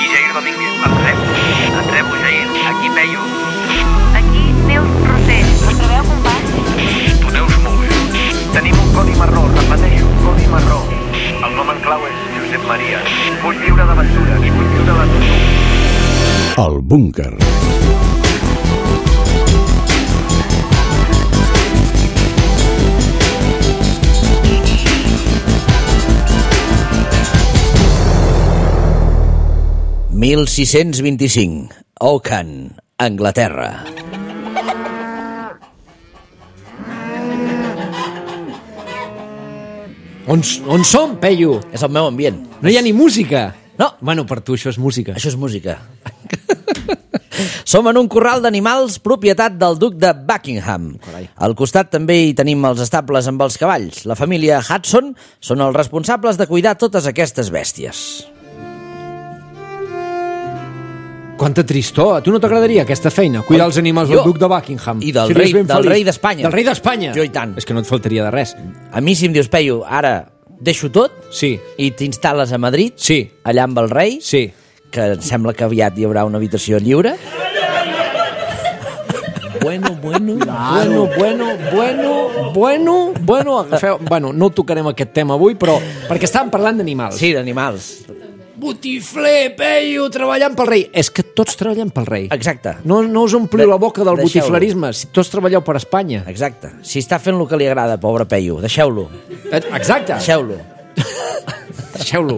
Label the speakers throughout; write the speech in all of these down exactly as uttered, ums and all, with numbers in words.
Speaker 1: Aquí Jair Domínguez, el rebo. Et rebo, Jair. Aquí Peyu.
Speaker 2: Aquí Neus Roser. Em trobeu, companys?
Speaker 1: Tu Neus molt bé. Tenim un codi marró, repeteixo, un codi marró. El nom en clau és Josep Maria. Vull viure d'aventures, vull viure la tu.
Speaker 3: El búnquer.
Speaker 4: mil sis-cents vint-i-cinc, Oakham, Anglaterra.
Speaker 5: On, on som, Peyu?
Speaker 4: És el meu ambient.
Speaker 5: No hi ha ni música.
Speaker 4: No.
Speaker 5: Bueno, per tu això és música.
Speaker 4: Això és música. Som en un corral d'animals propietat del duc de Buckingham.
Speaker 5: Carai.
Speaker 4: Al costat també hi tenim els estables amb els cavalls. La família Hudson són els responsables de cuidar totes aquestes bèsties.
Speaker 5: Quanta tristor. A tu no t'agradaria aquesta feina? Cuidar els animals
Speaker 4: Jo.
Speaker 5: del duc de Buckingham.
Speaker 4: I del
Speaker 5: Series
Speaker 4: rei-
Speaker 5: ben
Speaker 4: del
Speaker 5: feliç.
Speaker 4: rei d'Espanya.
Speaker 5: Del rei d'Espanya.
Speaker 4: Jo i tant.
Speaker 5: És que no et faltaria de res.
Speaker 4: A mi si em dius, Peyu, ara deixo tot
Speaker 5: Sí.
Speaker 4: i t'instal·les a Madrid,
Speaker 5: Sí.
Speaker 4: allà amb el rei,
Speaker 5: Sí.
Speaker 4: que em sembla que aviat hi haurà una habitació lliure.
Speaker 5: Bueno, bueno, bueno, bueno, bueno, bueno, bueno, agafeu... Bueno, no tocarem aquest tema avui, però perquè estàvem parlant d'animals.
Speaker 4: Sí, d'animals.
Speaker 5: Botifler, Peyu, treballant pel rei. És que tots treballem pel rei.
Speaker 4: Exacte.
Speaker 5: No, no us ompliu
Speaker 4: De-
Speaker 5: la boca del
Speaker 4: deixeu-lo.
Speaker 5: botiflerisme. Si tots treballeu per Espanya.
Speaker 4: Exacte. Si està fent el que li agrada, pobre Peyu, deixeu-lo.
Speaker 5: Exacte.
Speaker 4: Deixeu-lo.
Speaker 5: Deixeu-lo.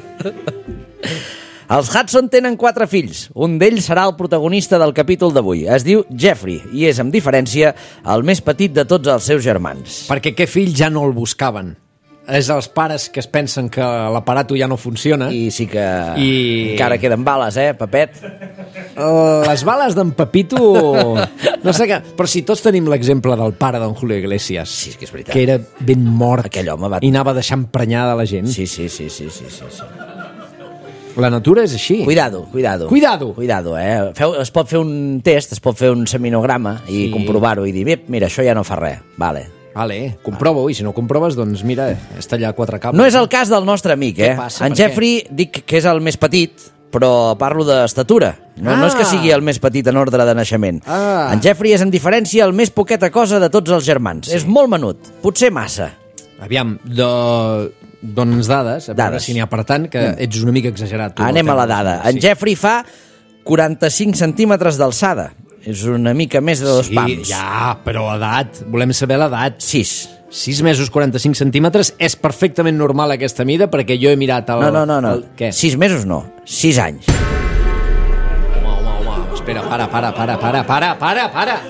Speaker 4: Els Hudson tenen quatre fills. Un d'ells serà el protagonista del capítol d'avui. Es diu Jeffrey i és, amb diferència, el més petit de tots els seus germans.
Speaker 5: Perquè aquest fill ja no el buscaven. És els pares que es pensen que l'aparato ja no funciona.
Speaker 4: I sí que
Speaker 5: I-
Speaker 4: encara queden bales, eh, Pepet?
Speaker 5: Les bales d'en Pepito... No sé què... Però si tots tenim l'exemple del pare d'en Julio Iglesias,
Speaker 4: Sí, és que és veritat.
Speaker 5: que era ben mort
Speaker 4: Aquell home va-
Speaker 5: i anava deixant prenyada la gent.
Speaker 4: Sí, sí, sí, sí, sí, sí, sí.
Speaker 5: La natura és així.
Speaker 4: Cuidado, cuidado.
Speaker 5: Cuidado.
Speaker 4: Cuidado, eh? Feu, es pot fer un test, es pot fer un seminograma i
Speaker 5: Sí.
Speaker 4: comprovar-ho i dir, "Ep, mira, això ja no fa res. Vale.
Speaker 5: Vale, comprova-ho, i si no comproves, doncs mira, és tallar quatre cables.
Speaker 4: No és el cas del nostre amic, eh?
Speaker 5: Què passa?
Speaker 4: En
Speaker 5: Per
Speaker 4: Jeffrey dic que és el més petit, però parlo d'estatura. No,
Speaker 5: Ah.
Speaker 4: no és que sigui el més petit en ordre de naixement.
Speaker 5: Ah.
Speaker 4: En Jeffrey és, en diferència, el més poqueta cosa de tots els germans. Sí. És molt menut, potser massa.
Speaker 5: Aviam, de... dona'ns dades, a veure
Speaker 4: Dades.
Speaker 5: si n'hi ha per tant, que ets una mica exagerat. tu,
Speaker 4: Anem
Speaker 5: el
Speaker 4: a la
Speaker 5: tema.
Speaker 4: dada. En
Speaker 5: Sí.
Speaker 4: Jeffrey fa quaranta-cinc centímetres d'alçada. És una mica més de dos
Speaker 5: Sí,
Speaker 4: pams.
Speaker 5: ja, però edat. Volem saber l'edat.
Speaker 4: Sis.
Speaker 5: sis mesos, quaranta-cinc centímetres. És perfectament normal aquesta mida, perquè jo he mirat el...
Speaker 4: No, no, no, no.
Speaker 5: El, què?
Speaker 4: Sis mesos no. Sis anys.
Speaker 5: Home, home, home. Espera, para, para, para, para, para, para, para.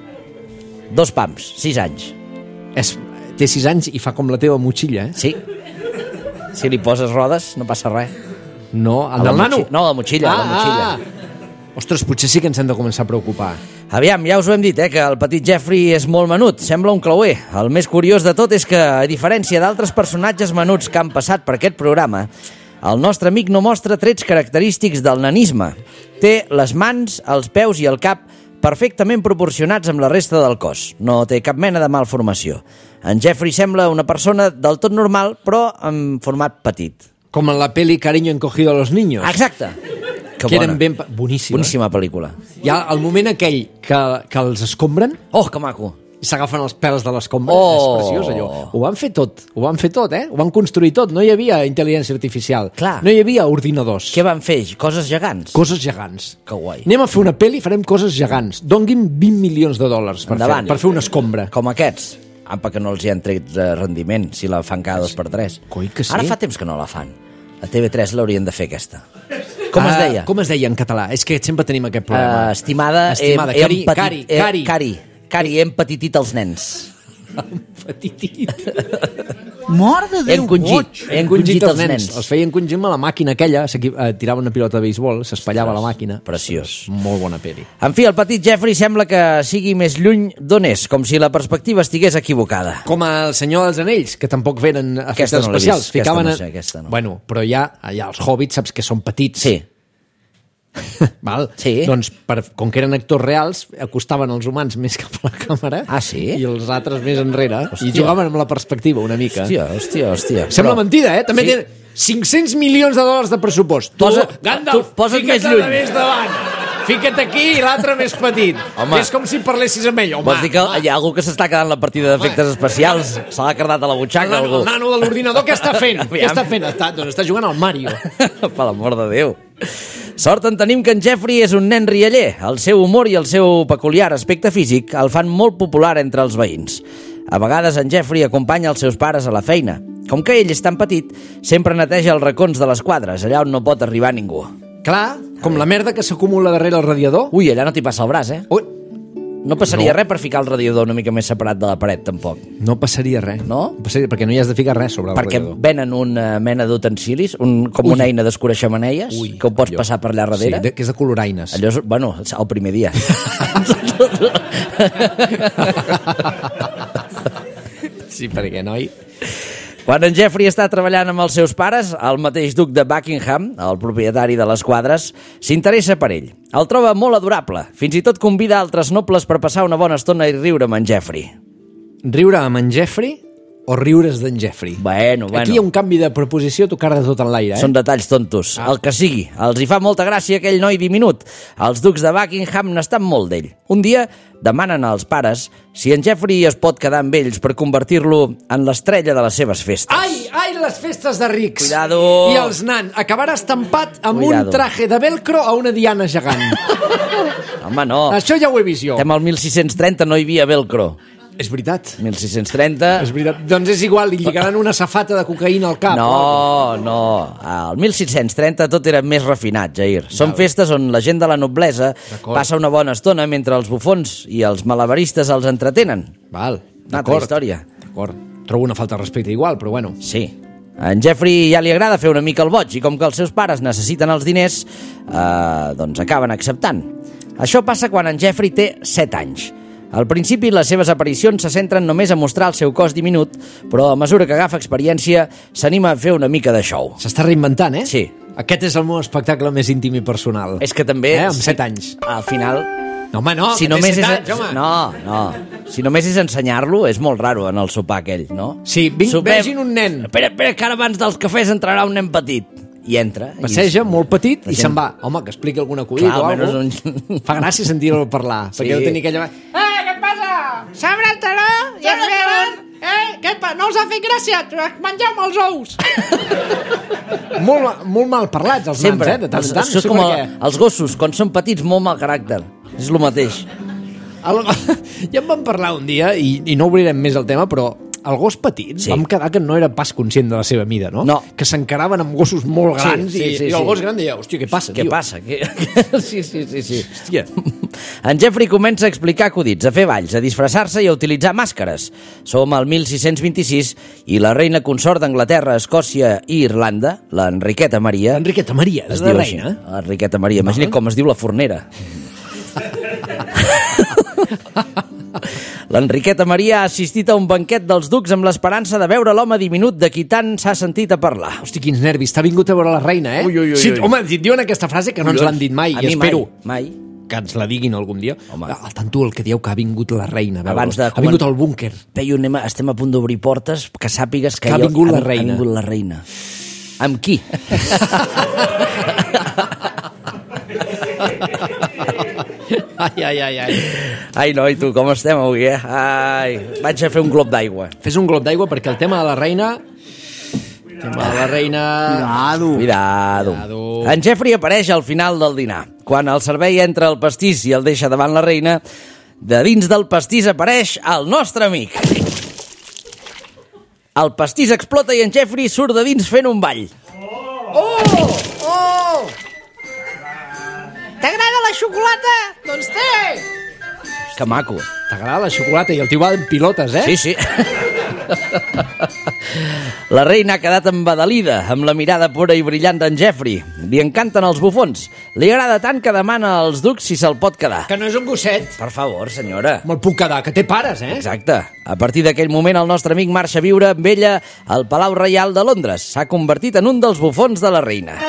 Speaker 4: Dos pams. Sis anys.
Speaker 5: És, té sis anys i fa com la teva motxilla, eh?
Speaker 4: Sí. Si li poses rodes, no passa res.
Speaker 5: No, el
Speaker 4: A la
Speaker 5: del nano?
Speaker 4: motxi- no, la motxilla, la motxilla.
Speaker 5: Ah. Ostres, potser sí que ens hem de començar a preocupar.
Speaker 4: Aviam, ja us ho hem dit, eh, que el petit Jeffrey és molt menut, sembla un clauer. El més curiós de tot és que, a diferència d'altres personatges menuts que han passat per aquest programa, el nostre amic no mostra trets característics del nanisme. Té les mans, els peus i el cap perfectament proporcionats amb la resta del cos. No té cap mena de malformació. En Jeffrey sembla una persona del tot normal, però en format petit.
Speaker 5: Com en la peli Cariño encogido a los niños.
Speaker 4: Exacte. Que,
Speaker 5: que
Speaker 4: bona.
Speaker 5: eren ben... Boníssima.
Speaker 4: Boníssima pel·lícula.
Speaker 5: Hi ha el moment aquell que, que els escombren
Speaker 4: Oh, que maco.
Speaker 5: i s'agafen els pèls de l'escombra.
Speaker 4: Oh.
Speaker 5: És preciós, allò. Ho van fer tot, ho van fer tot, eh? Ho van construir tot. No hi havia intel·ligència artificial.
Speaker 4: Clar.
Speaker 5: No hi havia ordinadors.
Speaker 4: Què van fer? Coses gegants?
Speaker 5: Coses gegants.
Speaker 4: Que guai.
Speaker 5: Anem a fer una pel·li i farem coses gegants. Donguin vint milions de dòlars per, fer,
Speaker 4: Endavant.
Speaker 5: per fer una escombra.
Speaker 4: Com aquests. Apa, que no els hi han tret de rendiment, si la fan cada dos per tres.
Speaker 5: Coi que sí.
Speaker 4: Ara fa temps que no la fan. A T V tres l'haurien de fer, aquesta. Com es
Speaker 5: Ah,
Speaker 4: deia?
Speaker 5: Com es deia en català? És que sempre tenim aquest
Speaker 4: Uh,
Speaker 5: problema.
Speaker 4: estimada,
Speaker 5: Estimada,
Speaker 4: he,
Speaker 5: cari,
Speaker 4: he empatit-
Speaker 5: cari,
Speaker 4: he-
Speaker 5: cari.
Speaker 4: Cari, cari, he empetitit els nens.
Speaker 5: Petitit.
Speaker 6: Mort de
Speaker 4: He
Speaker 6: Déu,
Speaker 4: encongit,
Speaker 6: boig.
Speaker 4: he encongit els nens.
Speaker 5: Els feien encongir amb la màquina aquella, s'equi- eh, tirava una pilota de beisbol, s'espallava la màquina.
Speaker 4: Preciós.
Speaker 5: Molt bona peli.
Speaker 4: En fi, el petit Jeffrey sembla que sigui més lluny d'on és, com si la perspectiva estigués equivocada.
Speaker 5: Com el Senyor dels Anells, que tampoc venen efectes
Speaker 4: Aquesta no l'he
Speaker 5: especials.
Speaker 4: vist, aquesta
Speaker 5: Ficaven
Speaker 4: no
Speaker 5: a-
Speaker 4: sé, aquesta no.
Speaker 5: Bueno, però ja, ja els hobbits saps que són petits.
Speaker 4: Sí.
Speaker 5: Val?
Speaker 4: Sí.
Speaker 5: Doncs, per, com que eren actors reals, acostaven els humans més cap a la càmera.
Speaker 4: Ah, sí?
Speaker 5: I els altres més enrere.
Speaker 4: Hòstia.
Speaker 5: I jugaven amb la perspectiva una mica.
Speaker 4: Hòstia, hòstia, hòstia.
Speaker 5: Sembla
Speaker 4: Però-
Speaker 5: mentida, eh? També
Speaker 4: Sí.
Speaker 5: té... cinc-cents milions de dòlars de pressupost. Tu,
Speaker 4: Posa-
Speaker 5: Gandalf,
Speaker 4: tu posa't
Speaker 5: fica't
Speaker 4: més lluny.
Speaker 5: de més davant. Fica't aquí i l'altre més petit.
Speaker 4: Home.
Speaker 5: És com si parlessis amb ell. Home,
Speaker 4: Vols dir que
Speaker 5: home.
Speaker 4: hi ha algú que s'està quedant la partida d'efectes especials? Se l'ha cardat a la
Speaker 5: El
Speaker 4: butxaca,
Speaker 5: nano,
Speaker 4: algú?
Speaker 5: el nano de l'ordinador, què està fent? Què
Speaker 4: Aviam.
Speaker 5: està fent? Està, doncs està jugant al Mario.
Speaker 4: Per l'amor de Déu. Sort en tenim que en Jeffrey és un nen rialler. El seu humor i el seu peculiar aspecte físic el fan molt popular entre els veïns. A vegades en Jeffrey acompanya els seus pares a la feina. Com que ell és tan petit, sempre neteja els racons de les quadres, allà on no pot arribar ningú.
Speaker 5: Clar, com la merda que s'acumula darrere el radiador.
Speaker 4: Ui, allà no t'hi passa el braç, eh?
Speaker 5: Ui,
Speaker 4: No passaria
Speaker 5: No.
Speaker 4: res per ficar el radiador una mica més separat de la paret, tampoc.
Speaker 5: no passaria res.
Speaker 4: No?
Speaker 5: Passaria, perquè no hi has de ficar res sobre el
Speaker 4: Perquè
Speaker 5: radiador.
Speaker 4: venen una mena d'utensilis, un, com
Speaker 5: Ui.
Speaker 4: una eina d'escuraixamaneies,
Speaker 5: Ui,
Speaker 4: que ho pots
Speaker 5: allò.
Speaker 4: passar per allà darrere.
Speaker 5: Sí, de, que és de coloraines.
Speaker 4: Allò és, bueno, el primer dia.
Speaker 5: Sí, perquè, noi...
Speaker 4: Quan en Jeffrey està treballant amb els seus pares, el mateix duc de Buckingham, el propietari de les quadres, s'interessa per ell. El troba molt adorable. Fins i tot convida altres nobles per passar una bona estona i riure amb en Jeffrey.
Speaker 5: Riure amb en Jeffrey o riures d'en Jeffrey?
Speaker 4: Bueno, bueno.
Speaker 5: Aquí hi ha un canvi de preposició, tocar de tot en l'aire, eh?
Speaker 4: Són detalls tontos. Ah. El que sigui. Els hi fa molta gràcia aquell noi diminut. Els ducs de Buckingham n'estan molt d'ell. Un dia demanen als pares si en Jeffrey es pot quedar amb ells per convertir-lo en l'estrella de les seves festes.
Speaker 5: Ai, ai, les festes de rics.
Speaker 4: Cuidado.
Speaker 5: I els nan. Acabarà estampat amb
Speaker 4: Cuidado.
Speaker 5: un traje de velcro a una diana gegant.
Speaker 4: Home, no.
Speaker 5: Això ja ho he vist jo.
Speaker 4: Estem al mil sis-cents trenta, no hi havia velcro.
Speaker 5: És veritat.
Speaker 4: mil sis-cents trenta...
Speaker 5: És veritat. Doncs és igual, li lligaran una safata de cocaïna al cap.
Speaker 4: No, no. Al mil sis-cents trenta tot era més refinat, Jair. Són festes on la gent de la noblesa
Speaker 5: D'acord.
Speaker 4: passa una bona estona mentre els bufons i els malabaristes els entretenen.
Speaker 5: Val,
Speaker 4: Una altra
Speaker 5: d'acord.
Speaker 4: història.
Speaker 5: D'acord. Trobo una falta de respecte igual, però bueno.
Speaker 4: Sí. A en Jeffrey ja li agrada fer una mica el boig i com que els seus pares necessiten els diners, eh, doncs acaben acceptant. Això passa quan en Jeffrey té set anys. Al principi, les seves aparicions se centren només a mostrar el seu cos diminut, però a mesura que agafa experiència, s'anima a fer una mica de show.
Speaker 5: S'està reinventant, eh?
Speaker 4: Sí.
Speaker 5: Aquest és el meu espectacle més íntim i personal.
Speaker 4: És que també...
Speaker 5: Eh, amb set anys.
Speaker 4: Al final...
Speaker 5: No, home, no,
Speaker 4: si
Speaker 5: que té
Speaker 4: només
Speaker 5: set
Speaker 4: és,
Speaker 5: anys, home.
Speaker 4: No, no. Si només és ensenyar-lo, és molt raro en el sopar aquell, no?
Speaker 5: Sí, vinc,
Speaker 4: Sopem-
Speaker 5: vegin un nen.
Speaker 4: Espera, espera, que ara abans dels cafès entrarà un nen petit. I entra.
Speaker 5: Passeja, molt petit,
Speaker 4: La
Speaker 5: i
Speaker 4: gent-
Speaker 5: se'n va. Home, que expliqui algun acudit
Speaker 4: Clar,
Speaker 5: o
Speaker 4: almenys
Speaker 5: alguna
Speaker 4: un-
Speaker 5: Fa gràcia sentir-lo parlar,
Speaker 4: Sí.
Speaker 5: perquè no tenir aquella...
Speaker 3: Eh, què passa? S'obre el teló i es veuen... Eh, què pa... No us ha fet gràcia? Mengeu-me els ous!
Speaker 5: Molt, molt mal parlats, els
Speaker 4: Sempre.
Speaker 5: nans, eh? De tant en tant.
Speaker 4: Això és
Speaker 5: no sé
Speaker 4: com
Speaker 5: per
Speaker 4: el,
Speaker 5: què.
Speaker 4: els gossos, quan són petits, molt mal caràcter. És el mateix.
Speaker 5: El... Ja en vam parlar un dia, i, i no obrirem més el tema, però el gos petit,
Speaker 4: Sí.
Speaker 5: sí. vam quedar que no era pas conscient de la seva mida, no?
Speaker 4: No.
Speaker 5: Que s'encaraven amb gossos molt
Speaker 4: Sí,
Speaker 5: grans
Speaker 4: sí,
Speaker 5: i,
Speaker 4: sí,
Speaker 5: i el
Speaker 4: sí.
Speaker 5: gos gran deia, hòstia, què passa,
Speaker 4: Què
Speaker 5: tio?
Speaker 4: passa? Què... Sí, sí, sí, sí.
Speaker 5: Hòstia.
Speaker 4: En Jeffrey comença a explicar acudits, a fer balls, a disfressar-se i a utilitzar màscares. Som al mil sis-cents vint-i-sis i la reina consort d'Anglaterra, Escòcia i Irlanda, l'Enriqueta Maria...
Speaker 5: Enriqueta Maria, és
Speaker 4: es
Speaker 5: la
Speaker 4: diu
Speaker 5: reina.
Speaker 4: així. Enriqueta Maria. Imagina com es diu la fornera. L'Enriqueta Maria ha assistit a un banquet dels ducs amb l'esperança de veure l'home diminut de qui tant s'ha sentit a parlar.
Speaker 5: Hosti, quins nervis, t'ha vingut a veure la reina, eh?
Speaker 4: Ui, ui, ui,
Speaker 5: Sí,
Speaker 4: ui.
Speaker 5: home, si et diuen aquesta frase que no ens l'han dit mai,
Speaker 4: A
Speaker 5: i
Speaker 4: mi
Speaker 5: espero
Speaker 4: mai, mai.
Speaker 5: que ens la diguin algun dia.
Speaker 4: Home.
Speaker 5: Al tanto el que dieu que ha vingut la reina. a
Speaker 4: Abans
Speaker 5: veure'ls.
Speaker 4: de
Speaker 5: Ha vingut
Speaker 4: comen-
Speaker 5: al búnquer.
Speaker 4: Peyu, anem a, estem a punt d'obrir portes, que sàpigues que,
Speaker 5: Que ha
Speaker 4: jo-
Speaker 5: vingut la
Speaker 4: ha,
Speaker 5: reina.
Speaker 4: Ha vingut la reina. Amb qui?
Speaker 5: Ai, ai, ai, ai.
Speaker 4: Ai, noi, tu, com estem avui, eh? Ai, vaig a fer un glob d'aigua.
Speaker 5: Fes un glob d'aigua perquè el tema de la reina... El tema de la reina...
Speaker 6: Cuidado.
Speaker 4: Cuidado.
Speaker 5: Cuidado.
Speaker 4: En Jeffrey apareix al final del dinar. Quan el servei entra al pastís i el deixa davant la reina, de dins del pastís apareix el nostre amic. El pastís explota i en Jeffrey surt de dins fent un ball.
Speaker 3: T'agrada la xocolata? Doncs té!
Speaker 4: Que maco.
Speaker 5: T'agrada la xocolata i el tio va en pilotes, eh?
Speaker 4: Sí, sí. La reina ha quedat embadalida amb la mirada pura i brillant d'en Jeffrey. Li encanten els bufons. Li agrada tant que demana als ducs si se'l pot quedar.
Speaker 5: Que no és un gosset.
Speaker 4: Per favor, senyora.
Speaker 5: Me'l puc quedar, que té pares, eh?
Speaker 4: Exacte. A partir d'aquell moment el nostre amic marxa a viure amb ella al Palau Reial de Londres. S'ha convertit en un dels bufons de la reina.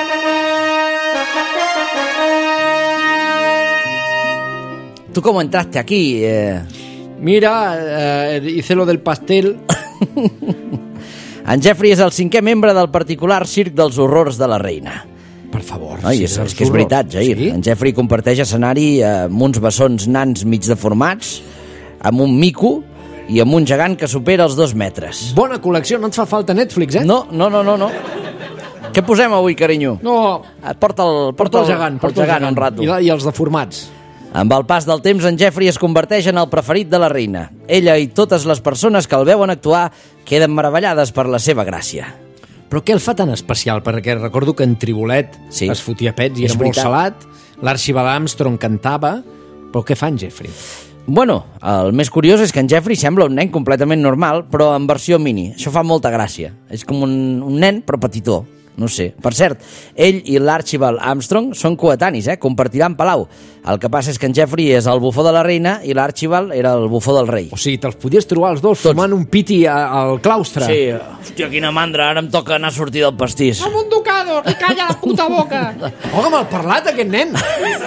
Speaker 4: ¿Tú cómo entraste aquí? Eh...
Speaker 5: Mira, eh, hice lo del pastel.
Speaker 4: En Jeffrey és el cinquè membre del particular circ dels horrors de la reina.
Speaker 5: Per favor.
Speaker 4: Ai, és, és que és veritat, Jair. Sí? En Jeffrey comparteix escenari amb uns bessons nans mig deformats, amb un mico i amb un gegant que supera els dos metres.
Speaker 5: Bona col·lecció, no et fa falta Netflix, eh?
Speaker 4: No, no, no, no. no. Què posem avui, carinyo?
Speaker 5: No.
Speaker 4: Porta el, porta
Speaker 5: porta el gegant,
Speaker 4: el, el gegant un rato.
Speaker 5: I, la, I els deformats.
Speaker 4: Amb el pas del temps, en Jeffrey es converteix en el preferit de la reina. Ella i totes les persones que el veuen actuar queden meravellades per la seva gràcia.
Speaker 5: Però què el fa tan especial? Perquè recordo que en Tribolet sí. es fotia pets i
Speaker 4: és
Speaker 5: era
Speaker 4: veritat.
Speaker 5: molt salat. L'Archibald Armstrong cantava. Però què fa en Jeffrey?
Speaker 4: Bueno, el més curiós és que en Jeffrey sembla un nen completament normal, però en versió mini. Això fa molta gràcia. És com un, un nen, però petitó. No sé. Per cert, ell i l'Archibald Armstrong són coetanis, eh? Compartiran palau. El que passa és que en Jeffrey és el bufó de la reina i l'Archibald era el bufó del rei.
Speaker 5: O sigui, te'ls podies trobar els dos Tots. fumant un piti al claustre.
Speaker 4: Sí. Hòstia, quina mandra, ara em toca anar a sortir del pastís.
Speaker 3: Som un ducado, que calla la puta boca.
Speaker 5: Oh, mal parlat, aquest nen.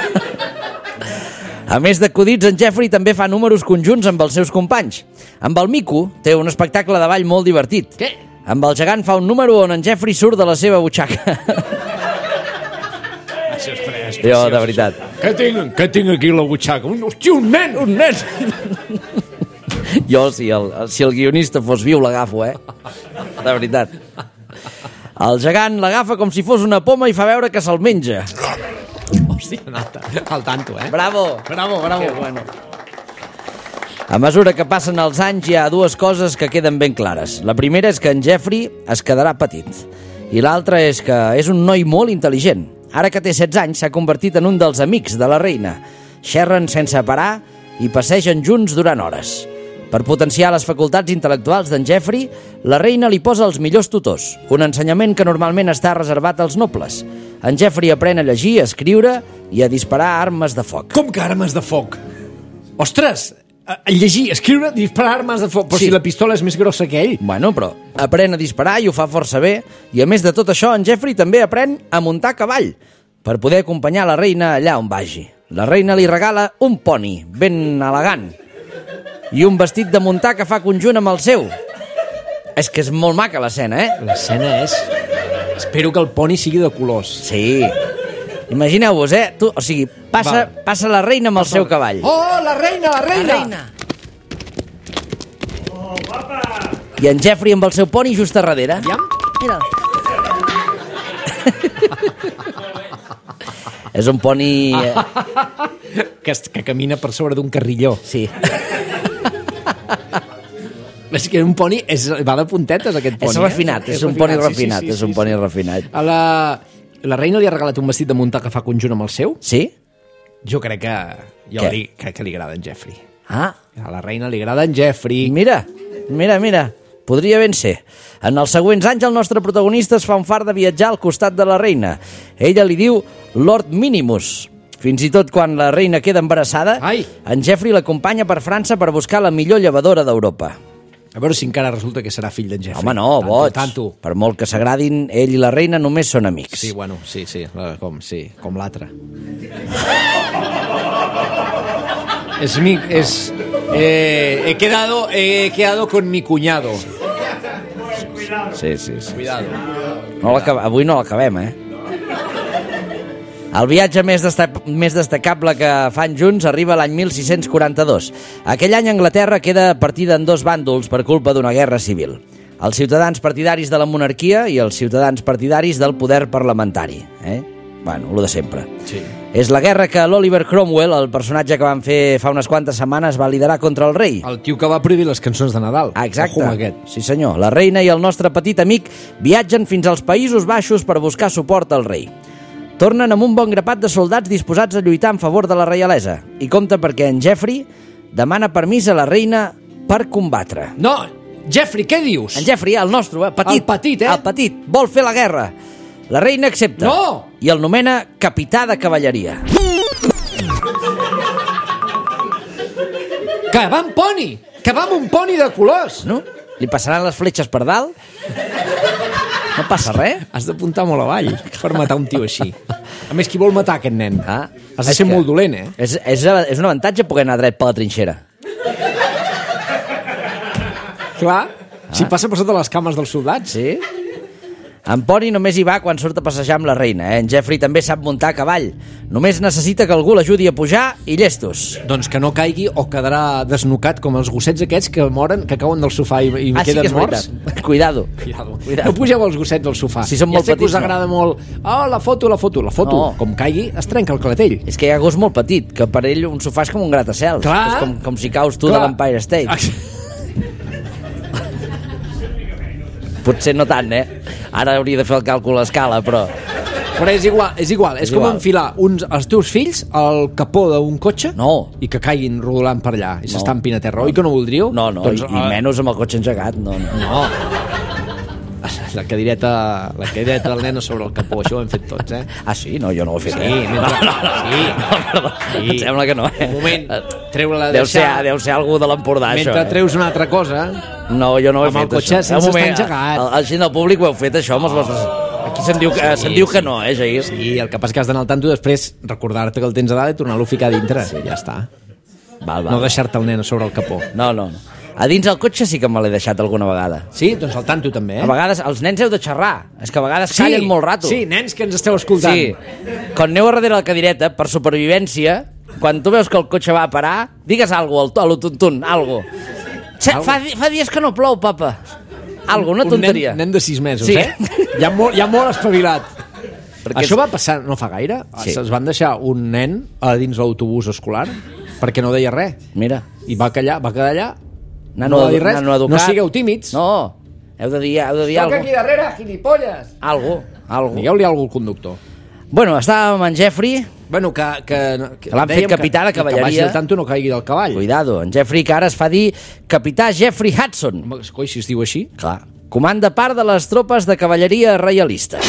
Speaker 4: A més d'acudits, en Jeffrey també fa números conjunts amb els seus companys. Amb el Mico té un espectacle de ball molt divertit.
Speaker 5: Què?
Speaker 4: Amb el gegant fa un número on en Jeffrey surt de la seva butxaca.
Speaker 5: Això és fresc.
Speaker 4: Jo, de veritat.
Speaker 5: Què tinc, què tinc aquí a la butxaca? Un, hòstia, un nen, un nen!
Speaker 4: Jo, si el, si el guionista fos viu, l'agafo, eh? De veritat. El gegant l'agafa com si fos una poma i fa veure que se'l menja.
Speaker 5: Hòstia, nata, al tanto, eh?
Speaker 4: Bravo!
Speaker 5: Bravo, bravo.
Speaker 4: Que bueno. A mesura que passen els anys hi ha dues coses que queden ben clares. La primera és que en Jeffrey es quedarà petit. I l'altra és que és un noi molt intel·ligent. Ara que té setze anys s'ha convertit en un dels amics de la reina. Xerren sense parar i passegen junts durant hores. Per potenciar les facultats intel·lectuals d'en Jeffrey, la reina li posa els millors tutors, un ensenyament que normalment està reservat als nobles. En Jeffrey aprèn a llegir, a escriure i a disparar armes de foc.
Speaker 5: Com que armes de foc? Ostres! A llegir, escriure, disparar armes de foc. Però sí. Si la pistola és més grossa que ell.
Speaker 4: Bueno, però aprèn a disparar i ho fa força bé. I a més de tot això, en Jeffrey també aprèn a muntar a cavall per poder acompanyar la reina allà on vagi. La reina li regala un poni ben elegant i un vestit de muntar que fa conjunt amb el seu. És que és molt maca l'escena, eh?
Speaker 5: L'escena és... Espero que el poni sigui de colors.
Speaker 4: Sí. Imagineu-vos, eh? Tu, o sigui, passa, passa la reina amb el seu cavall.
Speaker 5: Oh, la reina, la reina!
Speaker 4: La reina. Oh, guapa! I en Jeffrey amb el seu poni just a darrere.
Speaker 5: Aviam.
Speaker 4: Mira. És un poni...
Speaker 5: que, que camina per sobre d'un carrilló.
Speaker 4: Sí.
Speaker 5: És que un poni és, va de puntetes, aquest poni.
Speaker 4: És refinat, eh? és, és un poni refinat, sí, sí, sí, és un poni sí, refinat.
Speaker 5: A la... La reina li ha regalat un vestit de muntar que fa conjunt amb el seu?
Speaker 4: Sí?
Speaker 5: Jo crec que... Jo li, crec que li agrada en Jeffrey.
Speaker 4: Ah.
Speaker 5: A la reina li agrada en Jeffrey.
Speaker 4: Mira, mira, mira. Podria ben ser. En els següents anys el nostre protagonista es fa un far de viatjar al costat de la reina. Ella li diu Lord Minimus. Fins i tot quan la reina queda embarassada,
Speaker 5: Ai.
Speaker 4: en Jeffrey l'acompanya per França per buscar la millor llevadora d'Europa.
Speaker 5: A veure si encara resulta que serà fill d'en Jeffrey.
Speaker 4: Home, no, tanto, boig. Tanto. Per molt que s'agradin, ell i la reina només són amics.
Speaker 5: Sí, bueno, sí, sí, com, sí, com l'altre. Es mi... Es, eh, he, quedado, he quedado con mi cuñado.
Speaker 4: Sí, sí, sí.
Speaker 5: Cuidado.
Speaker 4: No avui no l'acabem, eh? El viatge més, desta més destacable que fan junts arriba l'any mil sis-cents quaranta-dos. Aquell any Anglaterra queda partida en dos bàndols per culpa d'una guerra civil. Els ciutadans partidaris de la monarquia i els ciutadans partidaris del poder parlamentari. Eh? Bueno, lo de sempre.
Speaker 5: Sí.
Speaker 4: És la guerra que l'Oliver Cromwell, el personatge que van fer fa unes quantes setmanes, va liderar contra el rei.
Speaker 5: El tio que va prohibir les cançons de Nadal.
Speaker 4: Ah, exacte.
Speaker 5: Ojo aquest.
Speaker 4: Sí, senyor. La reina i el nostre petit amic viatgen fins als Països Baixos per buscar suport al rei. Tornen amb un bon grapat de soldats disposats a lluitar en favor de la reialesa. I compta perquè en Jeffrey demana permís a la reina per combatre.
Speaker 5: No, Jeffrey, què dius?
Speaker 4: En Jeffrey, el nostre, eh? petit.
Speaker 5: El petit, eh?
Speaker 4: El petit, vol fer la guerra. La reina accepta.
Speaker 5: No!
Speaker 4: I el nomena capità de cavalleria.
Speaker 5: Que va amb poni! Que va amb un poni de colors!
Speaker 4: No? Li passaran les fletxes per dalt? No passa res.
Speaker 5: Has d'apuntar molt avall per matar un tio així. A més, qui vol matar aquest nen?
Speaker 4: Ah,
Speaker 5: Has de ser molt dolent, eh?
Speaker 4: És, és, és un avantatge poder anar dret per la trinxera.
Speaker 5: Clar. Si passa per sota les cames dels soldats.
Speaker 4: Sí? En Pony només hi va quan surt a passejar amb la reina, eh? En Jeffrey també sap muntar a cavall. Només necessita que algú l'ajudi a pujar i llestos.
Speaker 5: Doncs que no caigui o quedarà desnucat com els gossets aquests que moren, que cauen del sofà i, i
Speaker 4: ah,
Speaker 5: queden
Speaker 4: sí que és
Speaker 5: morts.
Speaker 4: Veritat. Cuidado.
Speaker 5: Cuidado.
Speaker 4: Cuidado.
Speaker 5: No pugeu els gossets del sofà.
Speaker 4: Si són molt
Speaker 5: ja sé que
Speaker 4: petits,
Speaker 5: us agrada
Speaker 4: no.
Speaker 5: molt. Ah, oh, la foto, la foto, la foto.
Speaker 4: No.
Speaker 5: Com caigui, es trenca el clatell.
Speaker 4: És que hi ha gos molt petit, que per ell un sofà és com un gratacels.
Speaker 5: Clar.
Speaker 4: És com, com si caus tu
Speaker 5: Clar.
Speaker 4: de l'Empire State.
Speaker 5: Ah.
Speaker 4: Potser no tant, eh? Ara hauria de fer el càlcul a escala, però...
Speaker 5: Però és igual, és igual. És,
Speaker 4: És
Speaker 5: com
Speaker 4: igual.
Speaker 5: enfilar uns, els teus fills al capó d'un cotxe
Speaker 4: No.
Speaker 5: i que caiguin rodolant per allà i
Speaker 4: No.
Speaker 5: s'estampin a terra. Oi que no voldríeu?
Speaker 4: No, no,
Speaker 5: doncs,
Speaker 4: i, i menys amb el cotxe engegat, no, no.
Speaker 5: No. La cadireta, la cadireta del neno sobre el capó, això ho hem fet tots, eh?
Speaker 4: Ah, sí? No, jo no ho he fet.
Speaker 5: Sí,
Speaker 4: eh?
Speaker 5: mentre...
Speaker 4: no, no, no.
Speaker 5: Sí.
Speaker 4: No, perdó.
Speaker 5: Sí.
Speaker 4: Em sembla que no, eh?
Speaker 5: Un moment, treu-la
Speaker 4: Deu
Speaker 5: deixar...
Speaker 4: ser, deu ser algú de l'Empordà, això.
Speaker 5: Mentre
Speaker 4: eh?
Speaker 5: treus una altra cosa...
Speaker 4: No, jo no ho he
Speaker 5: Amb el
Speaker 4: fet,
Speaker 5: cotxe
Speaker 4: això.
Speaker 5: sense
Speaker 4: Un moment,
Speaker 5: estar engegat.
Speaker 4: El, el gent del públic ho heu fet, això, amb els vostres... Aquí se'n diu, que, se'n diu que no, eh, Jair?
Speaker 5: Sí, el que passa que has d'anar al tanto després, recordar-te que el tens a dalt i tornar-lo a ficar a dintre. Sí. Ja està.
Speaker 4: Val, val.
Speaker 5: No deixar-te el nen sobre el capó.
Speaker 4: No, no, no. A dins del cotxe sí que me l'he deixat alguna vegada.
Speaker 5: Sí? Doncs al tanto també, eh?
Speaker 4: A vegades, els nens heu de xerrar. És que a vegades callen molt rato.
Speaker 5: Sí, nens que ens esteu escoltant.
Speaker 4: Sí. Quan aneu a darrere la cadireta, per supervivència, quan tu veus que el cotxe va a parar, digues alguna cosa, a lo tuntun, algo. Che, fa, di- fa dies que no plou, papa. Algo, una tonteria.
Speaker 5: Un nen, nen de sis mesos,
Speaker 4: Sí.
Speaker 5: eh? Ja molt, ja molt espavilat.
Speaker 4: Perquè
Speaker 5: Això
Speaker 4: és-
Speaker 5: va passar no fa gaire.
Speaker 4: Sí.
Speaker 5: Es van deixar un nen a dins l'autobús escolar perquè no deia res.
Speaker 4: Mira,
Speaker 5: I va callar, va quedar allà.
Speaker 4: nano,
Speaker 5: no va dir res.
Speaker 4: nano educat.
Speaker 5: No sigueu tímids.
Speaker 4: No, heu de dir, heu de dir algo.
Speaker 5: darrere, gilipolles.
Speaker 4: Algo, algo.
Speaker 5: Digueu-li alguna cosa al conductor.
Speaker 4: Bueno, estàvem amb en Jeffrey.
Speaker 5: Bueno, que... que, que
Speaker 4: L'han fet
Speaker 5: dèiem
Speaker 4: capità de
Speaker 5: Que, que
Speaker 4: cavalleria.
Speaker 5: vagi al tanto no caigui del cavall.
Speaker 4: Cuidado, en Jeffrey, que ara es fa dir capità Jeffrey Hudson.
Speaker 5: Home, coi, si es diu així.
Speaker 4: Clar. Comanda part de les tropes de cavalleria reialistes.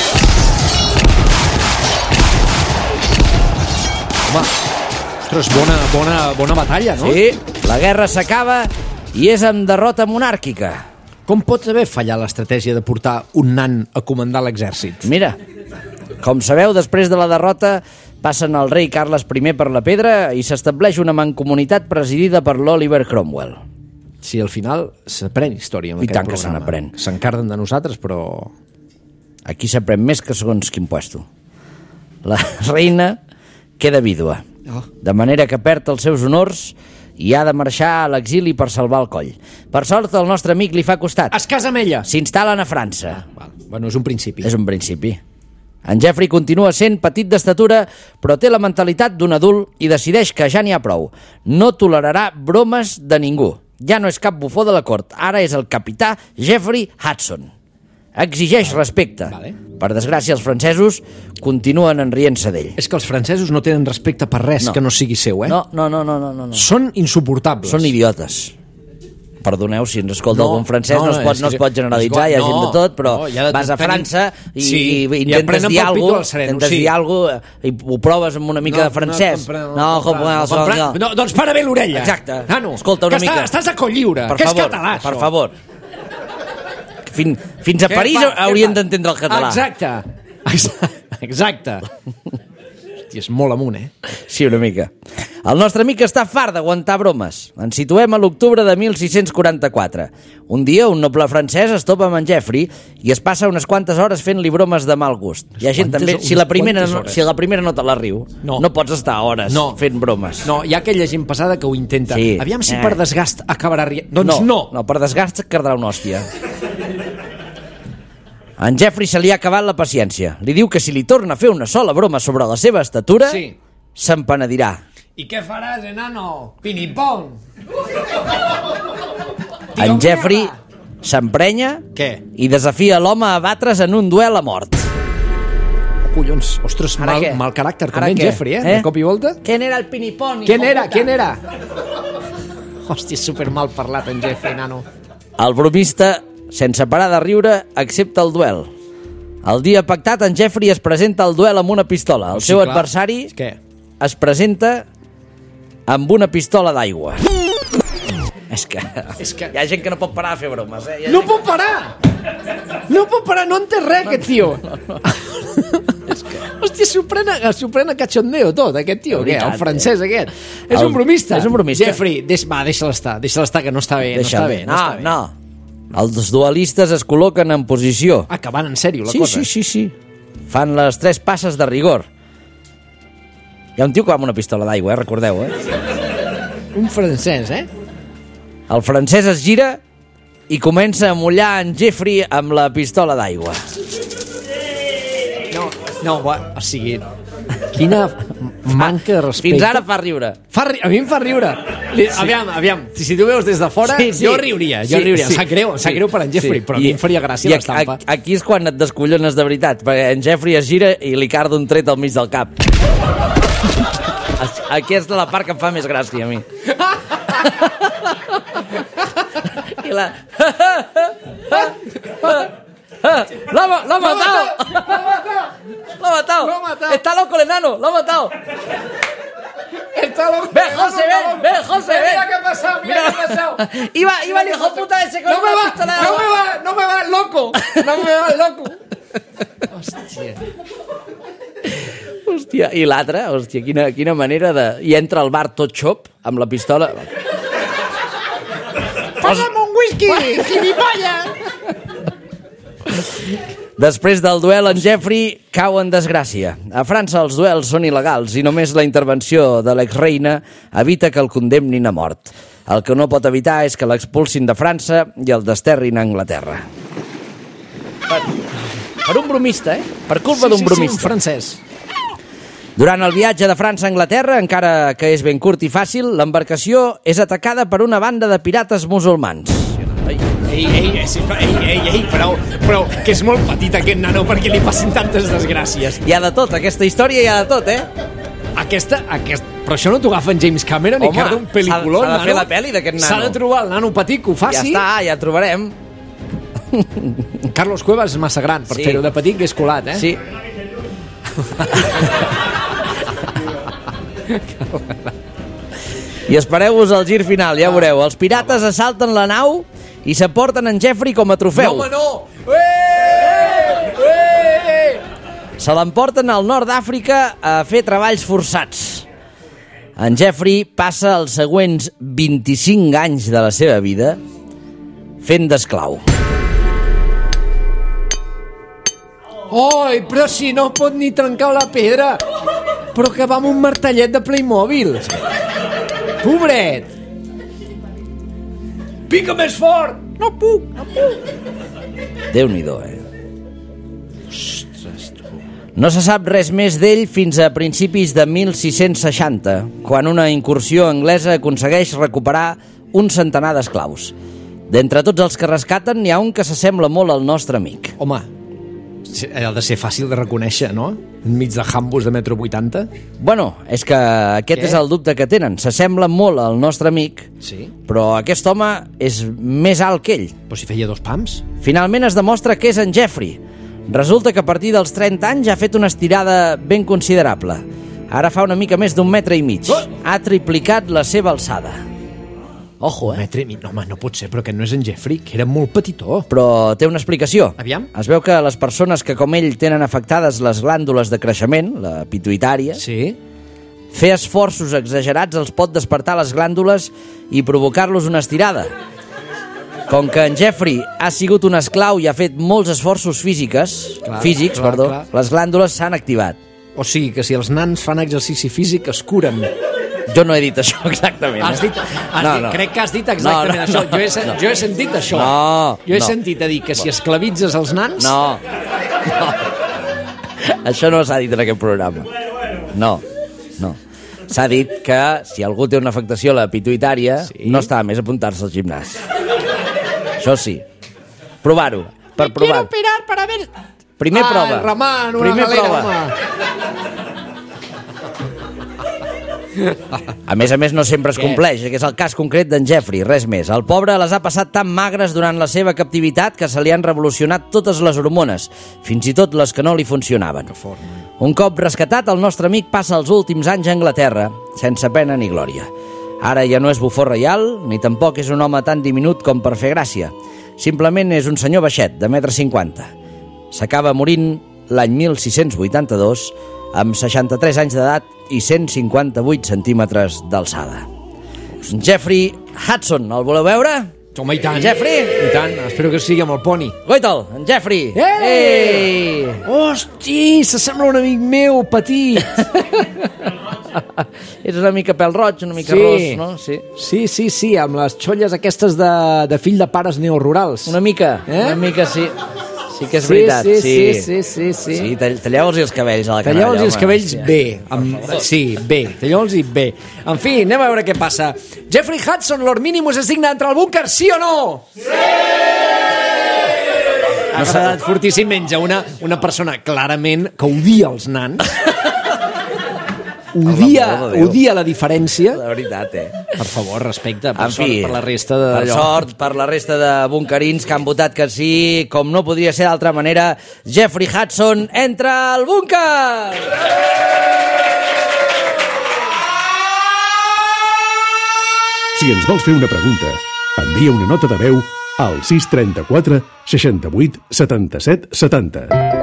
Speaker 5: Home, ostres, bona, bona, bona batalla, no?
Speaker 4: Sí, la guerra s'acaba i és amb derrota monàrquica.
Speaker 5: Com pot haver fallat l'estratègia de portar un nan a comandar l'exèrcit?
Speaker 4: Mira, com sabeu, després de la derrota passen el rei Carles I per la pedra i s'estableix una mancomunitat presidida per l'Oliver Cromwell.
Speaker 5: Sí, al final s'aprèn història amb
Speaker 4: I
Speaker 5: aquest
Speaker 4: tant que se
Speaker 5: programa.
Speaker 4: n'aprèn.
Speaker 5: S'encarden de nosaltres, però...
Speaker 4: Aquí s'aprèn més que segons quin puesto. La reina queda vídua,
Speaker 5: Oh.
Speaker 4: de manera que perd els seus honors i ha de marxar a l'exili per salvar el coll. Per sort, el nostre amic li fa costat.
Speaker 5: Es casa amb ella!
Speaker 4: S'instal·len a França.
Speaker 5: Val. Bueno, és un principi.
Speaker 4: És un principi. En Jeffrey continua sent petit d'estatura, però té la mentalitat d'un adult i decideix que ja n'hi ha prou. No tolerarà bromes de ningú. Ja no és cap bufó de la cort, ara és el capità Jeffrey Hudson. Exigeix respecte.
Speaker 5: Vale.
Speaker 4: Per desgràcia, els francesos continuen enrient-se d'ell.
Speaker 5: És que els francesos no tenen respecte per res
Speaker 4: No.
Speaker 5: que no sigui seu, eh?
Speaker 4: No, no, no, no, no, no.
Speaker 5: Són insuportables.
Speaker 4: Són idiotes. Perdoneu si ens escolta
Speaker 5: No,
Speaker 4: algun francès, no,
Speaker 5: no,
Speaker 4: no, es, pot,
Speaker 5: és
Speaker 4: no es
Speaker 5: que-
Speaker 4: pot generalitzar, hi ha
Speaker 5: no,
Speaker 4: gent de tot, però
Speaker 5: no, hi ha de
Speaker 4: vas a
Speaker 5: tot, tenim-
Speaker 4: França i,
Speaker 5: Sí,
Speaker 4: i
Speaker 5: i
Speaker 4: intentes
Speaker 5: aprenen
Speaker 4: dir
Speaker 5: pel
Speaker 4: alguna
Speaker 5: pitu del
Speaker 4: cosa,
Speaker 5: sereno,
Speaker 4: intentes
Speaker 5: sí.
Speaker 4: dir alguna cosa i ho proves amb una mica de francès.
Speaker 5: No, no,
Speaker 4: no,
Speaker 5: no,
Speaker 4: com,
Speaker 5: no,
Speaker 4: no,
Speaker 5: no,
Speaker 4: no,
Speaker 5: no, doncs para bé l'orella.
Speaker 4: Exacte.
Speaker 5: Nano,
Speaker 4: Escolta una
Speaker 5: que
Speaker 4: mica.
Speaker 5: Està, estàs a Colliure,
Speaker 4: Per
Speaker 5: que
Speaker 4: favor,
Speaker 5: és català,
Speaker 4: per
Speaker 5: això.
Speaker 4: favor. Fin, fins a
Speaker 5: Què
Speaker 4: París
Speaker 5: fa? Què
Speaker 4: haurien
Speaker 5: fa?
Speaker 4: d'entendre el català.
Speaker 5: Exacte. Exacte. Hòstia, és molt amunt, eh?
Speaker 4: Sí, una mica. El nostre amic està fart d'aguantar bromes. Ens situem a l'octubre de mil sis-cents quaranta-quatre. Un dia, un noble francès es topa amb en Jeffrey i es passa unes quantes hores fent-li bromes de mal gust. Hi ha gent
Speaker 5: quantes-
Speaker 4: també... Si la,
Speaker 5: unes
Speaker 4: primera
Speaker 5: quantes
Speaker 4: no,
Speaker 5: hores.
Speaker 4: si la primera no te la riu,
Speaker 5: No.
Speaker 4: no pots estar hores
Speaker 5: No.
Speaker 4: fent bromes.
Speaker 5: No, hi ha aquella gent pesada que ho intenta.
Speaker 4: Sí.
Speaker 5: Aviam si
Speaker 4: Eh.
Speaker 5: per desgast acabarà rient. Doncs
Speaker 4: no,
Speaker 5: no.
Speaker 4: no, per desgast et quedarà una hòstia. En Jeffrey se li ha acabat la paciència. Li diu que si li torna a fer una sola broma sobre la seva estatura,
Speaker 5: Sí.
Speaker 4: se'n penedirà.
Speaker 5: I què faràs, enano? Pinipón.
Speaker 4: En Jeffrey s'emprenya
Speaker 5: Què?
Speaker 4: i desafia l'home a batre's en un duel a mort.
Speaker 5: Oh, collons, ostres,
Speaker 4: Ara
Speaker 5: mal,
Speaker 4: què?
Speaker 5: mal caràcter, com
Speaker 4: Ara
Speaker 5: en
Speaker 4: què?
Speaker 5: Jeffrey, eh?
Speaker 4: Eh?
Speaker 5: De cop i volta.
Speaker 4: Qui era el pinipón?
Speaker 5: Qui era? Qui era? Hòstia, és super mal parlat, en Jeffrey, nano.
Speaker 4: El bromista, sense parar de riure, accepta el duel. El dia pactat, en Jeffrey es presenta al duel amb una pistola. El
Speaker 5: Sí,
Speaker 4: seu
Speaker 5: clar.
Speaker 4: adversari
Speaker 5: Què?
Speaker 4: es presenta amb una pistola d'aigua. És que,
Speaker 5: És que-
Speaker 4: hi ha gent que no pot parar de fer bromes, eh? Hi ha
Speaker 5: No
Speaker 4: gent
Speaker 5: pot parar! No pot parar, no entén res, aquest tio. Hòstia, s'ho pren, a- s'ho pren a cachondeo tot, aquest tio.
Speaker 4: De
Speaker 5: Què?
Speaker 4: veritat,
Speaker 5: El francès, aquest. És
Speaker 4: El-
Speaker 5: un bromista.
Speaker 4: és un bromista.
Speaker 5: Jeffrey, deix, va, deixa-la estar, deixa-la estar, que no està bé, no
Speaker 4: Deixa'l.
Speaker 5: està bé. No,
Speaker 4: no,
Speaker 5: està bé.
Speaker 4: no. Els duelistes es col·loquen en posició.
Speaker 5: Ah, que van en sèrio, la
Speaker 4: sí,
Speaker 5: cosa.
Speaker 4: Sí, sí, sí. Fan les tres passes de rigor. Hi ha un tio que va amb una pistola d'aigua, eh? Recordeu, eh?
Speaker 5: Un francès, eh?
Speaker 4: El francès es gira i comença a mullar en Jeffrey amb la pistola d'aigua.
Speaker 5: No, no, va, o sigui... Quina manca de respecte.
Speaker 4: Fins ara fa riure.
Speaker 5: Fa ri... A mi em fa riure. Li... Sí. Aviam, aviam, si tu veus des de fora, sí, sí. jo riuria, jo sí, riuria. Sí. Sap greu, sap sí. greu per en Jeffrey, sí. però a mi em faria gràcia l'estampa.
Speaker 4: Aquí és quan et descollones de veritat, perquè en Jeffrey es gira i li carda un tret al mig del cap. Aquí és la part que em fa més gràcia a mi. I la... ¡Lo ha matado! ¡Lo ha matado! ¡Lo ha matado! ¡Está loco el enano! ¡Lo ha matado!
Speaker 5: ¡Está loco!
Speaker 4: ¡Ve, José, ven! ¡Ven, José, ven!
Speaker 5: ¡Mira qué ha pasado! ¡Mira qué ha pasado!
Speaker 4: Iba, iba el hijo puta ese con
Speaker 5: no me va,
Speaker 4: pistola.
Speaker 5: ¡No me va! ¡No me va, loco! ¡No me va, loco! Hòstia.
Speaker 4: Hòstia, i l'altre, hòstia, quina, quina manera de... I entra al bar tot xop, amb la pistola...
Speaker 3: Posa'm un whisky, gilipolles!
Speaker 4: Després del duel, en Jeffrey cau en desgràcia. A França els duels són il·legals i només la intervenció de l'exreina evita que el condemnin a mort. El que no pot evitar és que l'expulsin de França i el desterrin a Anglaterra. Per, per un bromista, eh? Per culpa
Speaker 5: sí,
Speaker 4: d'un
Speaker 5: sí,
Speaker 4: bromista.
Speaker 5: Sí, un francès.
Speaker 4: Durant el viatge de França a Anglaterra, encara que és ben curt i fàcil, l'embarcació és atacada per una banda de pirates musulmans.
Speaker 5: Ei, ei, ei, ei, ei, ei, però, però que és molt petit aquest nano perquè li passin tantes desgràcies.
Speaker 4: Hi ha de tot, aquesta història hi ha de tot, eh?
Speaker 5: Aquesta, aquest... Però això no t'ho agafa en James Cameron i que un pel·lículon,
Speaker 4: s'ha de fer la pel·li d'aquest nano.
Speaker 5: S'ha de trobar el nano petit que ho faci.
Speaker 4: Ja està, ja trobarem.
Speaker 5: Carlos Cuevas és massa gran per sí. fer-ho de petit, que és colat, eh?
Speaker 4: Sí. I espereu-vos el gir final, ja veureu. Els pirates assalten la nau i s'aporten en Jeffrey com a trofeu.
Speaker 5: No, home, no! Ué! Ué!
Speaker 4: Se l'emporten al nord d'Àfrica a fer treballs forçats. En Jeffrey passa els següents vint-i-cinc anys de la seva vida fent d'esclau.
Speaker 5: Oi, però si no pot ni trencar la pedra! Però que va amb un martellet de Playmobil! Pobret! Pica més fort!
Speaker 3: No puc, no puc.
Speaker 4: Déu-n'hi-do, eh? Ostres, tu. No se sap res més d'ell fins a principis de mil sis-cents seixanta, quan una incursió anglesa aconsegueix recuperar un centenar d'esclaus. D'entre tots els que rescaten, n'hi ha un que s'assembla molt al nostre amic.
Speaker 5: Home, ha de ser fàcil de reconèixer, no? Enmig de jambos de metro vuitanta.
Speaker 4: Bueno, és que aquest Què? és el dubte que tenen. S'assembla molt al nostre amic,
Speaker 5: sí.
Speaker 4: però aquest home és més alt que ell.
Speaker 5: Però si feia dos pams?
Speaker 4: Finalment es demostra que és en Jeffrey. Resulta que a partir dels trenta anys ha fet una estirada ben considerable. Ara fa una mica més d'un metre i mig. Oh! Ha triplicat la seva alçada. Ojo, eh?
Speaker 5: Metre, no, home, no pot ser, però que no és en Jeffrey, que era molt petitó.
Speaker 4: Però té una explicació.
Speaker 5: Aviam.
Speaker 4: Es veu que les persones que, com ell, tenen afectades les glàndules de creixement, la pituïtària,
Speaker 5: sí.
Speaker 4: fer esforços exagerats els pot despertar les glàndules i provocar-los una estirada. Com que en Jeffrey ha sigut un esclau i ha fet molts esforços físiques, clar, físics, clar, perdó, clar. les glàndules s'han activat.
Speaker 5: O sigui que si els nans fan exercici físic es curen.
Speaker 4: Jo no he dit això exactament.
Speaker 5: Has dit, has
Speaker 4: no,
Speaker 5: dit,
Speaker 4: no.
Speaker 5: Crec que has dit exactament no, no, això. Jo he, no. jo he sentit això.
Speaker 4: No,
Speaker 5: jo he
Speaker 4: no.
Speaker 5: sentit a dir que si esclavitzes els nans...
Speaker 4: No. no. Això no s'ha dit en aquest programa. No, no. S'ha dit que si algú té una afectació a la pituïtària, sí. no està més apuntar-se al gimnàs. Això sí. Provar-ho, per provar.
Speaker 3: Quiero opinar para ver...
Speaker 4: Primer
Speaker 5: ah,
Speaker 4: prova.
Speaker 5: Ramon, una
Speaker 4: Primer
Speaker 5: galera,
Speaker 4: prova.
Speaker 5: home.
Speaker 4: A més a més no sempre es compleix, que és el cas concret d'en Jeffrey, res més. El pobre les ha passat tan magres durant la seva captivitat que se li han revolucionat totes les hormones, fins i tot les que no li funcionaven. Un cop rescatat, el nostre amic passa els últims anys a Anglaterra, sense pena ni glòria. Ara ja no és bufó reial, ni tampoc és un home tan diminut com per fer gràcia. Simplement és un senyor baixet, de metre cinquanta. S'acaba morint l'any mil sis-cents vuitanta-dos, amb seixanta-tres anys d'edat i cent cinquanta-vuit centímetres d'alçada. Jeffrey Hudson, el voleu veure?
Speaker 5: Home, i tant.
Speaker 4: Jeffrey?
Speaker 5: I tant, espero que sigui amb el poni.
Speaker 4: Goital, en Jeffrey.
Speaker 5: Ei!
Speaker 4: Ei!
Speaker 5: Hosti, s'assembla un amic meu, petit.
Speaker 4: És una mica pèl roig, una mica
Speaker 5: Sí.
Speaker 4: ros, no? Sí.
Speaker 5: Sí, sí, sí, amb les xolles aquestes de, de fill de pares neorurals.
Speaker 4: Una mica,
Speaker 5: Eh?
Speaker 4: una mica sí. Sí que és
Speaker 5: Sí,
Speaker 4: veritat.
Speaker 5: sí, sí, sí, sí, sí.
Speaker 4: Sí, tall- talleu-los els cabells a la canalla.
Speaker 5: Talleu-los els
Speaker 4: home.
Speaker 5: cabells
Speaker 4: Hòstia.
Speaker 5: bé. Amb, sí, bé. Talleu-los i bé. En fi, anem a veure què passa. Jeffrey Hudson, Lord Minimus, es digna d'entrar al búnquer, sí o no? Sí! Ha agradat fortíssim. Menja una, una persona clarament que odia els nans. Odia,
Speaker 4: amor de Déu.
Speaker 5: odia la diferència.
Speaker 4: De veritat, eh?
Speaker 5: Per favor, respecte, per
Speaker 4: En
Speaker 5: sort,
Speaker 4: fi,
Speaker 5: per la resta de...
Speaker 4: per sort, per la resta de bunkerins que han votat que sí, com no podria ser d'altra manera, Jeffrey Hudson entra al búnquer!
Speaker 7: Si ens vols fer una pregunta, envia una nota de veu al sis trenta-quatre seixanta-vuit setanta-set setanta.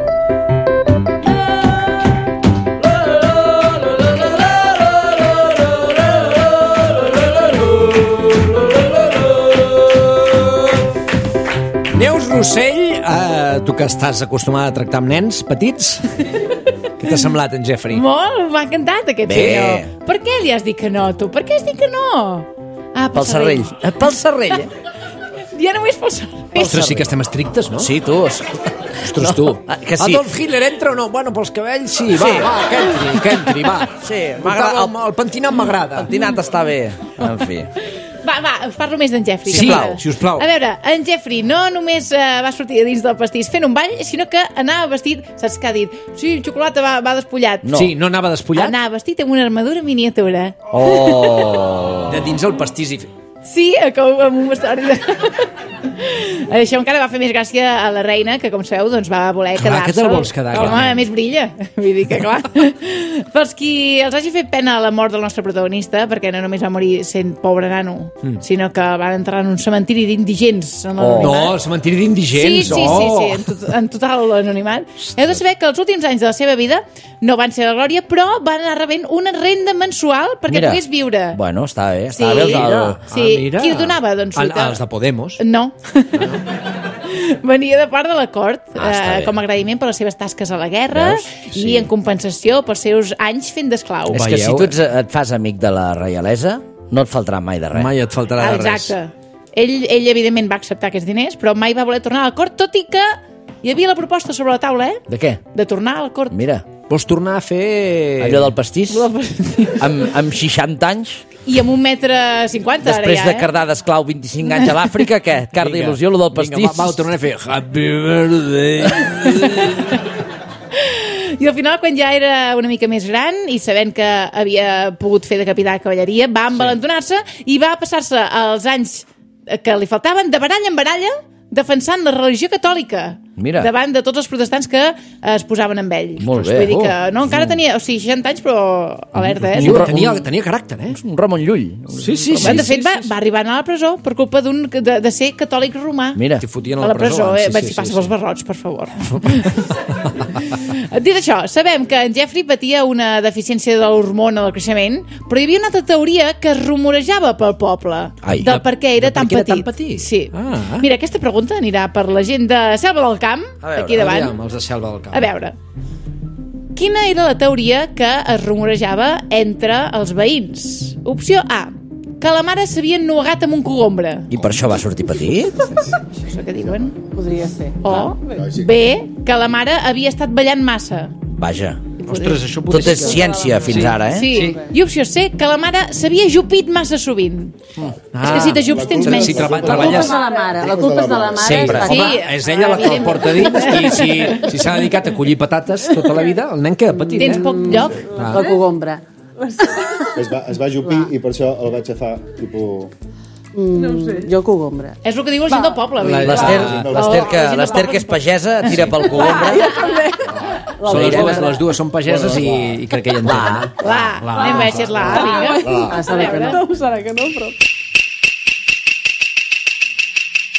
Speaker 5: Neus Rossell, eh, tu que estàs acostumada a tractar amb nens petits, què t'ha semblat, en Jeffrey?
Speaker 8: Molt, m'ha encantat aquest
Speaker 4: Bé.
Speaker 8: senyor. Per què li has dit que no, tu? Per què has dit que no? Ah,
Speaker 4: Pel serrell. Eh, Pel serrell, eh?
Speaker 8: Ja només pel serrell.
Speaker 5: Ostres, sí que estem estrictes, no?
Speaker 4: Sí, tu.
Speaker 5: Ostres, tu.
Speaker 4: Ah, que sí.
Speaker 5: Adolf Hitler entra o no? Bueno, pels cabells sí, va,
Speaker 4: Sí.
Speaker 5: va, que entri, que entri, va.
Speaker 4: Sí,
Speaker 5: Portava
Speaker 4: m'agrada.
Speaker 5: El, el pentinat m'agrada.
Speaker 4: El tinat està bé. En fi.
Speaker 8: Va, va, us parlo més d'en Jeffrey.
Speaker 5: Sí,
Speaker 8: que
Speaker 5: sisplau,
Speaker 8: m'agrada.
Speaker 5: sisplau.
Speaker 8: A veure, en Jeffrey no només eh, va sortir de dins del pastís fent un ball, sinó que anava vestit, saps què ha dit? Sí, el xocolata va, va despullat.
Speaker 4: No.
Speaker 5: Sí, no anava despullat?
Speaker 8: Anava vestit amb una armadura miniatura.
Speaker 4: Oh!
Speaker 5: De dins el pastís i...
Speaker 8: Sí, com amb un vestuari de... Això encara va fer més gràcia a la reina, que com sabeu doncs va voler
Speaker 5: Clar,
Speaker 8: quedar-se.
Speaker 5: que te'l vols quedar,
Speaker 8: Home,
Speaker 5: clarament.
Speaker 8: a més brilla. Vull dir que clar. Pels qui els hagi fet pena la mort del nostre protagonista, perquè no només va morir sent pobre nano, mm. sinó que van entrar en un cementiri d'indigents en
Speaker 4: Oh.
Speaker 5: No,
Speaker 8: l'anonimat.
Speaker 5: el cementiri d'indigents.
Speaker 8: Sí, sí,
Speaker 5: oh.
Speaker 8: sí, sí, en, tot, en total anonimat. Heu de saber que els últims anys de la seva vida no van ser de glòria, però van anar rebent una renda mensual perquè
Speaker 4: Mira.
Speaker 8: pogués viure.
Speaker 4: Bueno, està bé.
Speaker 8: Sí,
Speaker 4: Està bé el...
Speaker 8: sí.
Speaker 5: Ah, mira.
Speaker 8: Qui ho donava, doncs?
Speaker 5: Ah,
Speaker 8: Suïta?
Speaker 5: els de Podemos.
Speaker 8: No. Venia de part de la cort,
Speaker 4: Ah, està
Speaker 8: eh,
Speaker 4: bé.
Speaker 8: com a agraïment per les seves tasques a la guerra.
Speaker 4: Veus?
Speaker 8: Sí. I en compensació pels seus anys fent d'esclau.
Speaker 4: És que si
Speaker 5: Veieu?
Speaker 4: tu ets, et fas amic de la reialesa, no et faltarà mai de res.
Speaker 5: Mai et faltarà de res.
Speaker 8: Exacte. Ell, ell, evidentment, va acceptar aquests diners, però mai va voler tornar a la cort, tot i que hi havia la proposta sobre la taula, eh?
Speaker 4: De què?
Speaker 8: De tornar a la cort.
Speaker 4: Mira,
Speaker 5: Vols tornar a fer...
Speaker 4: allò del pastís,
Speaker 8: Allò del pastís.
Speaker 4: amb, amb seixanta anys,
Speaker 8: I amb un metre cinquanta,
Speaker 4: després
Speaker 8: ara
Speaker 4: de
Speaker 8: ja, eh?
Speaker 4: cardar d'esclau vint-i-cinc anys a l'Àfrica, què? Et car d'il·lusió, allò del pastís?
Speaker 5: Vinga, va, va, tornaré a fer Happy Birthday.
Speaker 8: I al final, quan ja era una mica més gran i sabent que havia pogut fer de capità de cavalleria, va envalentonar-se i va passar-se els anys que li faltaven de baralla en baralla defensant la religió catòlica.
Speaker 4: Mira.
Speaker 8: Davant de tots els protestants que es posaven amb ell.
Speaker 4: Molt
Speaker 8: Doncs
Speaker 4: bé.
Speaker 8: Vull dir que,
Speaker 4: Oh.
Speaker 8: no, encara tenia, o sigui, seixanta anys, però alerta, eh?
Speaker 5: Sí,
Speaker 8: Tu-
Speaker 5: tenia, tenia caràcter, eh?
Speaker 4: Un Ramon Llull.
Speaker 5: Sí, sí, sí.
Speaker 8: de fet,
Speaker 5: sí,
Speaker 8: va,
Speaker 5: sí.
Speaker 8: va arribar a anar a la presó per culpa d'un de, de ser catòlic romà.
Speaker 4: Mira.
Speaker 5: T'hi fotien
Speaker 8: A la presó,
Speaker 5: sí,
Speaker 8: eh? Vaig
Speaker 5: sí,
Speaker 8: dir,
Speaker 5: sí,
Speaker 8: passa
Speaker 5: sí.
Speaker 8: pels barrots, per favor. Dit això, sabem que en Jeffrey patia una deficiència de l'hormona del creixement, però hi havia una altra teoria que es rumorejava pel poble
Speaker 4: Ai.
Speaker 8: del per què era,
Speaker 5: De per
Speaker 8: tan,
Speaker 5: què era
Speaker 8: petit.
Speaker 5: tan petit?
Speaker 8: Sí.
Speaker 5: Ah.
Speaker 8: Mira, aquesta pregunta anirà per la gent de Selva del Camp,
Speaker 4: A veure,
Speaker 8: aquí davant.
Speaker 5: Aviam, els de Selva del Camp.
Speaker 8: A veure, quina era la teoria que es rumorejava entre els veïns? Opció A, que la mare s'havia ennuegat amb un cogombre.
Speaker 4: I per això va sortir petit?
Speaker 8: Això és el que diuen.
Speaker 6: Podria ser.
Speaker 8: O B, que la mare havia estat ballant massa.
Speaker 4: Vaja.
Speaker 5: Ostres, això
Speaker 4: Tot
Speaker 5: potser
Speaker 4: és
Speaker 5: sí que-
Speaker 4: ciència fins
Speaker 5: Sí.
Speaker 4: ara, eh?
Speaker 8: Sí.
Speaker 5: Sí.
Speaker 8: I opció C, que la mare s'havia jupit massa sovint. És que si t'ajups tens menys.
Speaker 5: Si treba,
Speaker 6: La culpa
Speaker 5: treballes...
Speaker 6: és de la mare. La culpa és de la mare.
Speaker 5: Sempre.
Speaker 6: està
Speaker 8: Sí.
Speaker 6: clar.
Speaker 5: Home, és ella la que el
Speaker 8: evidentment.
Speaker 5: porta dins i si si s'ha dedicat a collir patates tota la vida, el nen queda petit,
Speaker 8: Tens
Speaker 5: eh?
Speaker 8: poc lloc.
Speaker 6: La cogombra.
Speaker 9: Es va, es va jupir i per això el vaig agafar, tipus...
Speaker 6: Mm, jo cogombra.
Speaker 8: És el que diu la gent del poble. vull dir.
Speaker 4: L'Ester,
Speaker 8: La-
Speaker 4: l'Ester que,
Speaker 8: la gent del
Speaker 4: l'Ester
Speaker 8: poble
Speaker 4: que és pagesa, tira pel cogombre.
Speaker 5: Són les, dues, les dues són pageses i, i crec que hi entenen.
Speaker 8: La, anem baixes la A, vinga.
Speaker 6: Ah, serà que no.
Speaker 8: No, serà que no, però...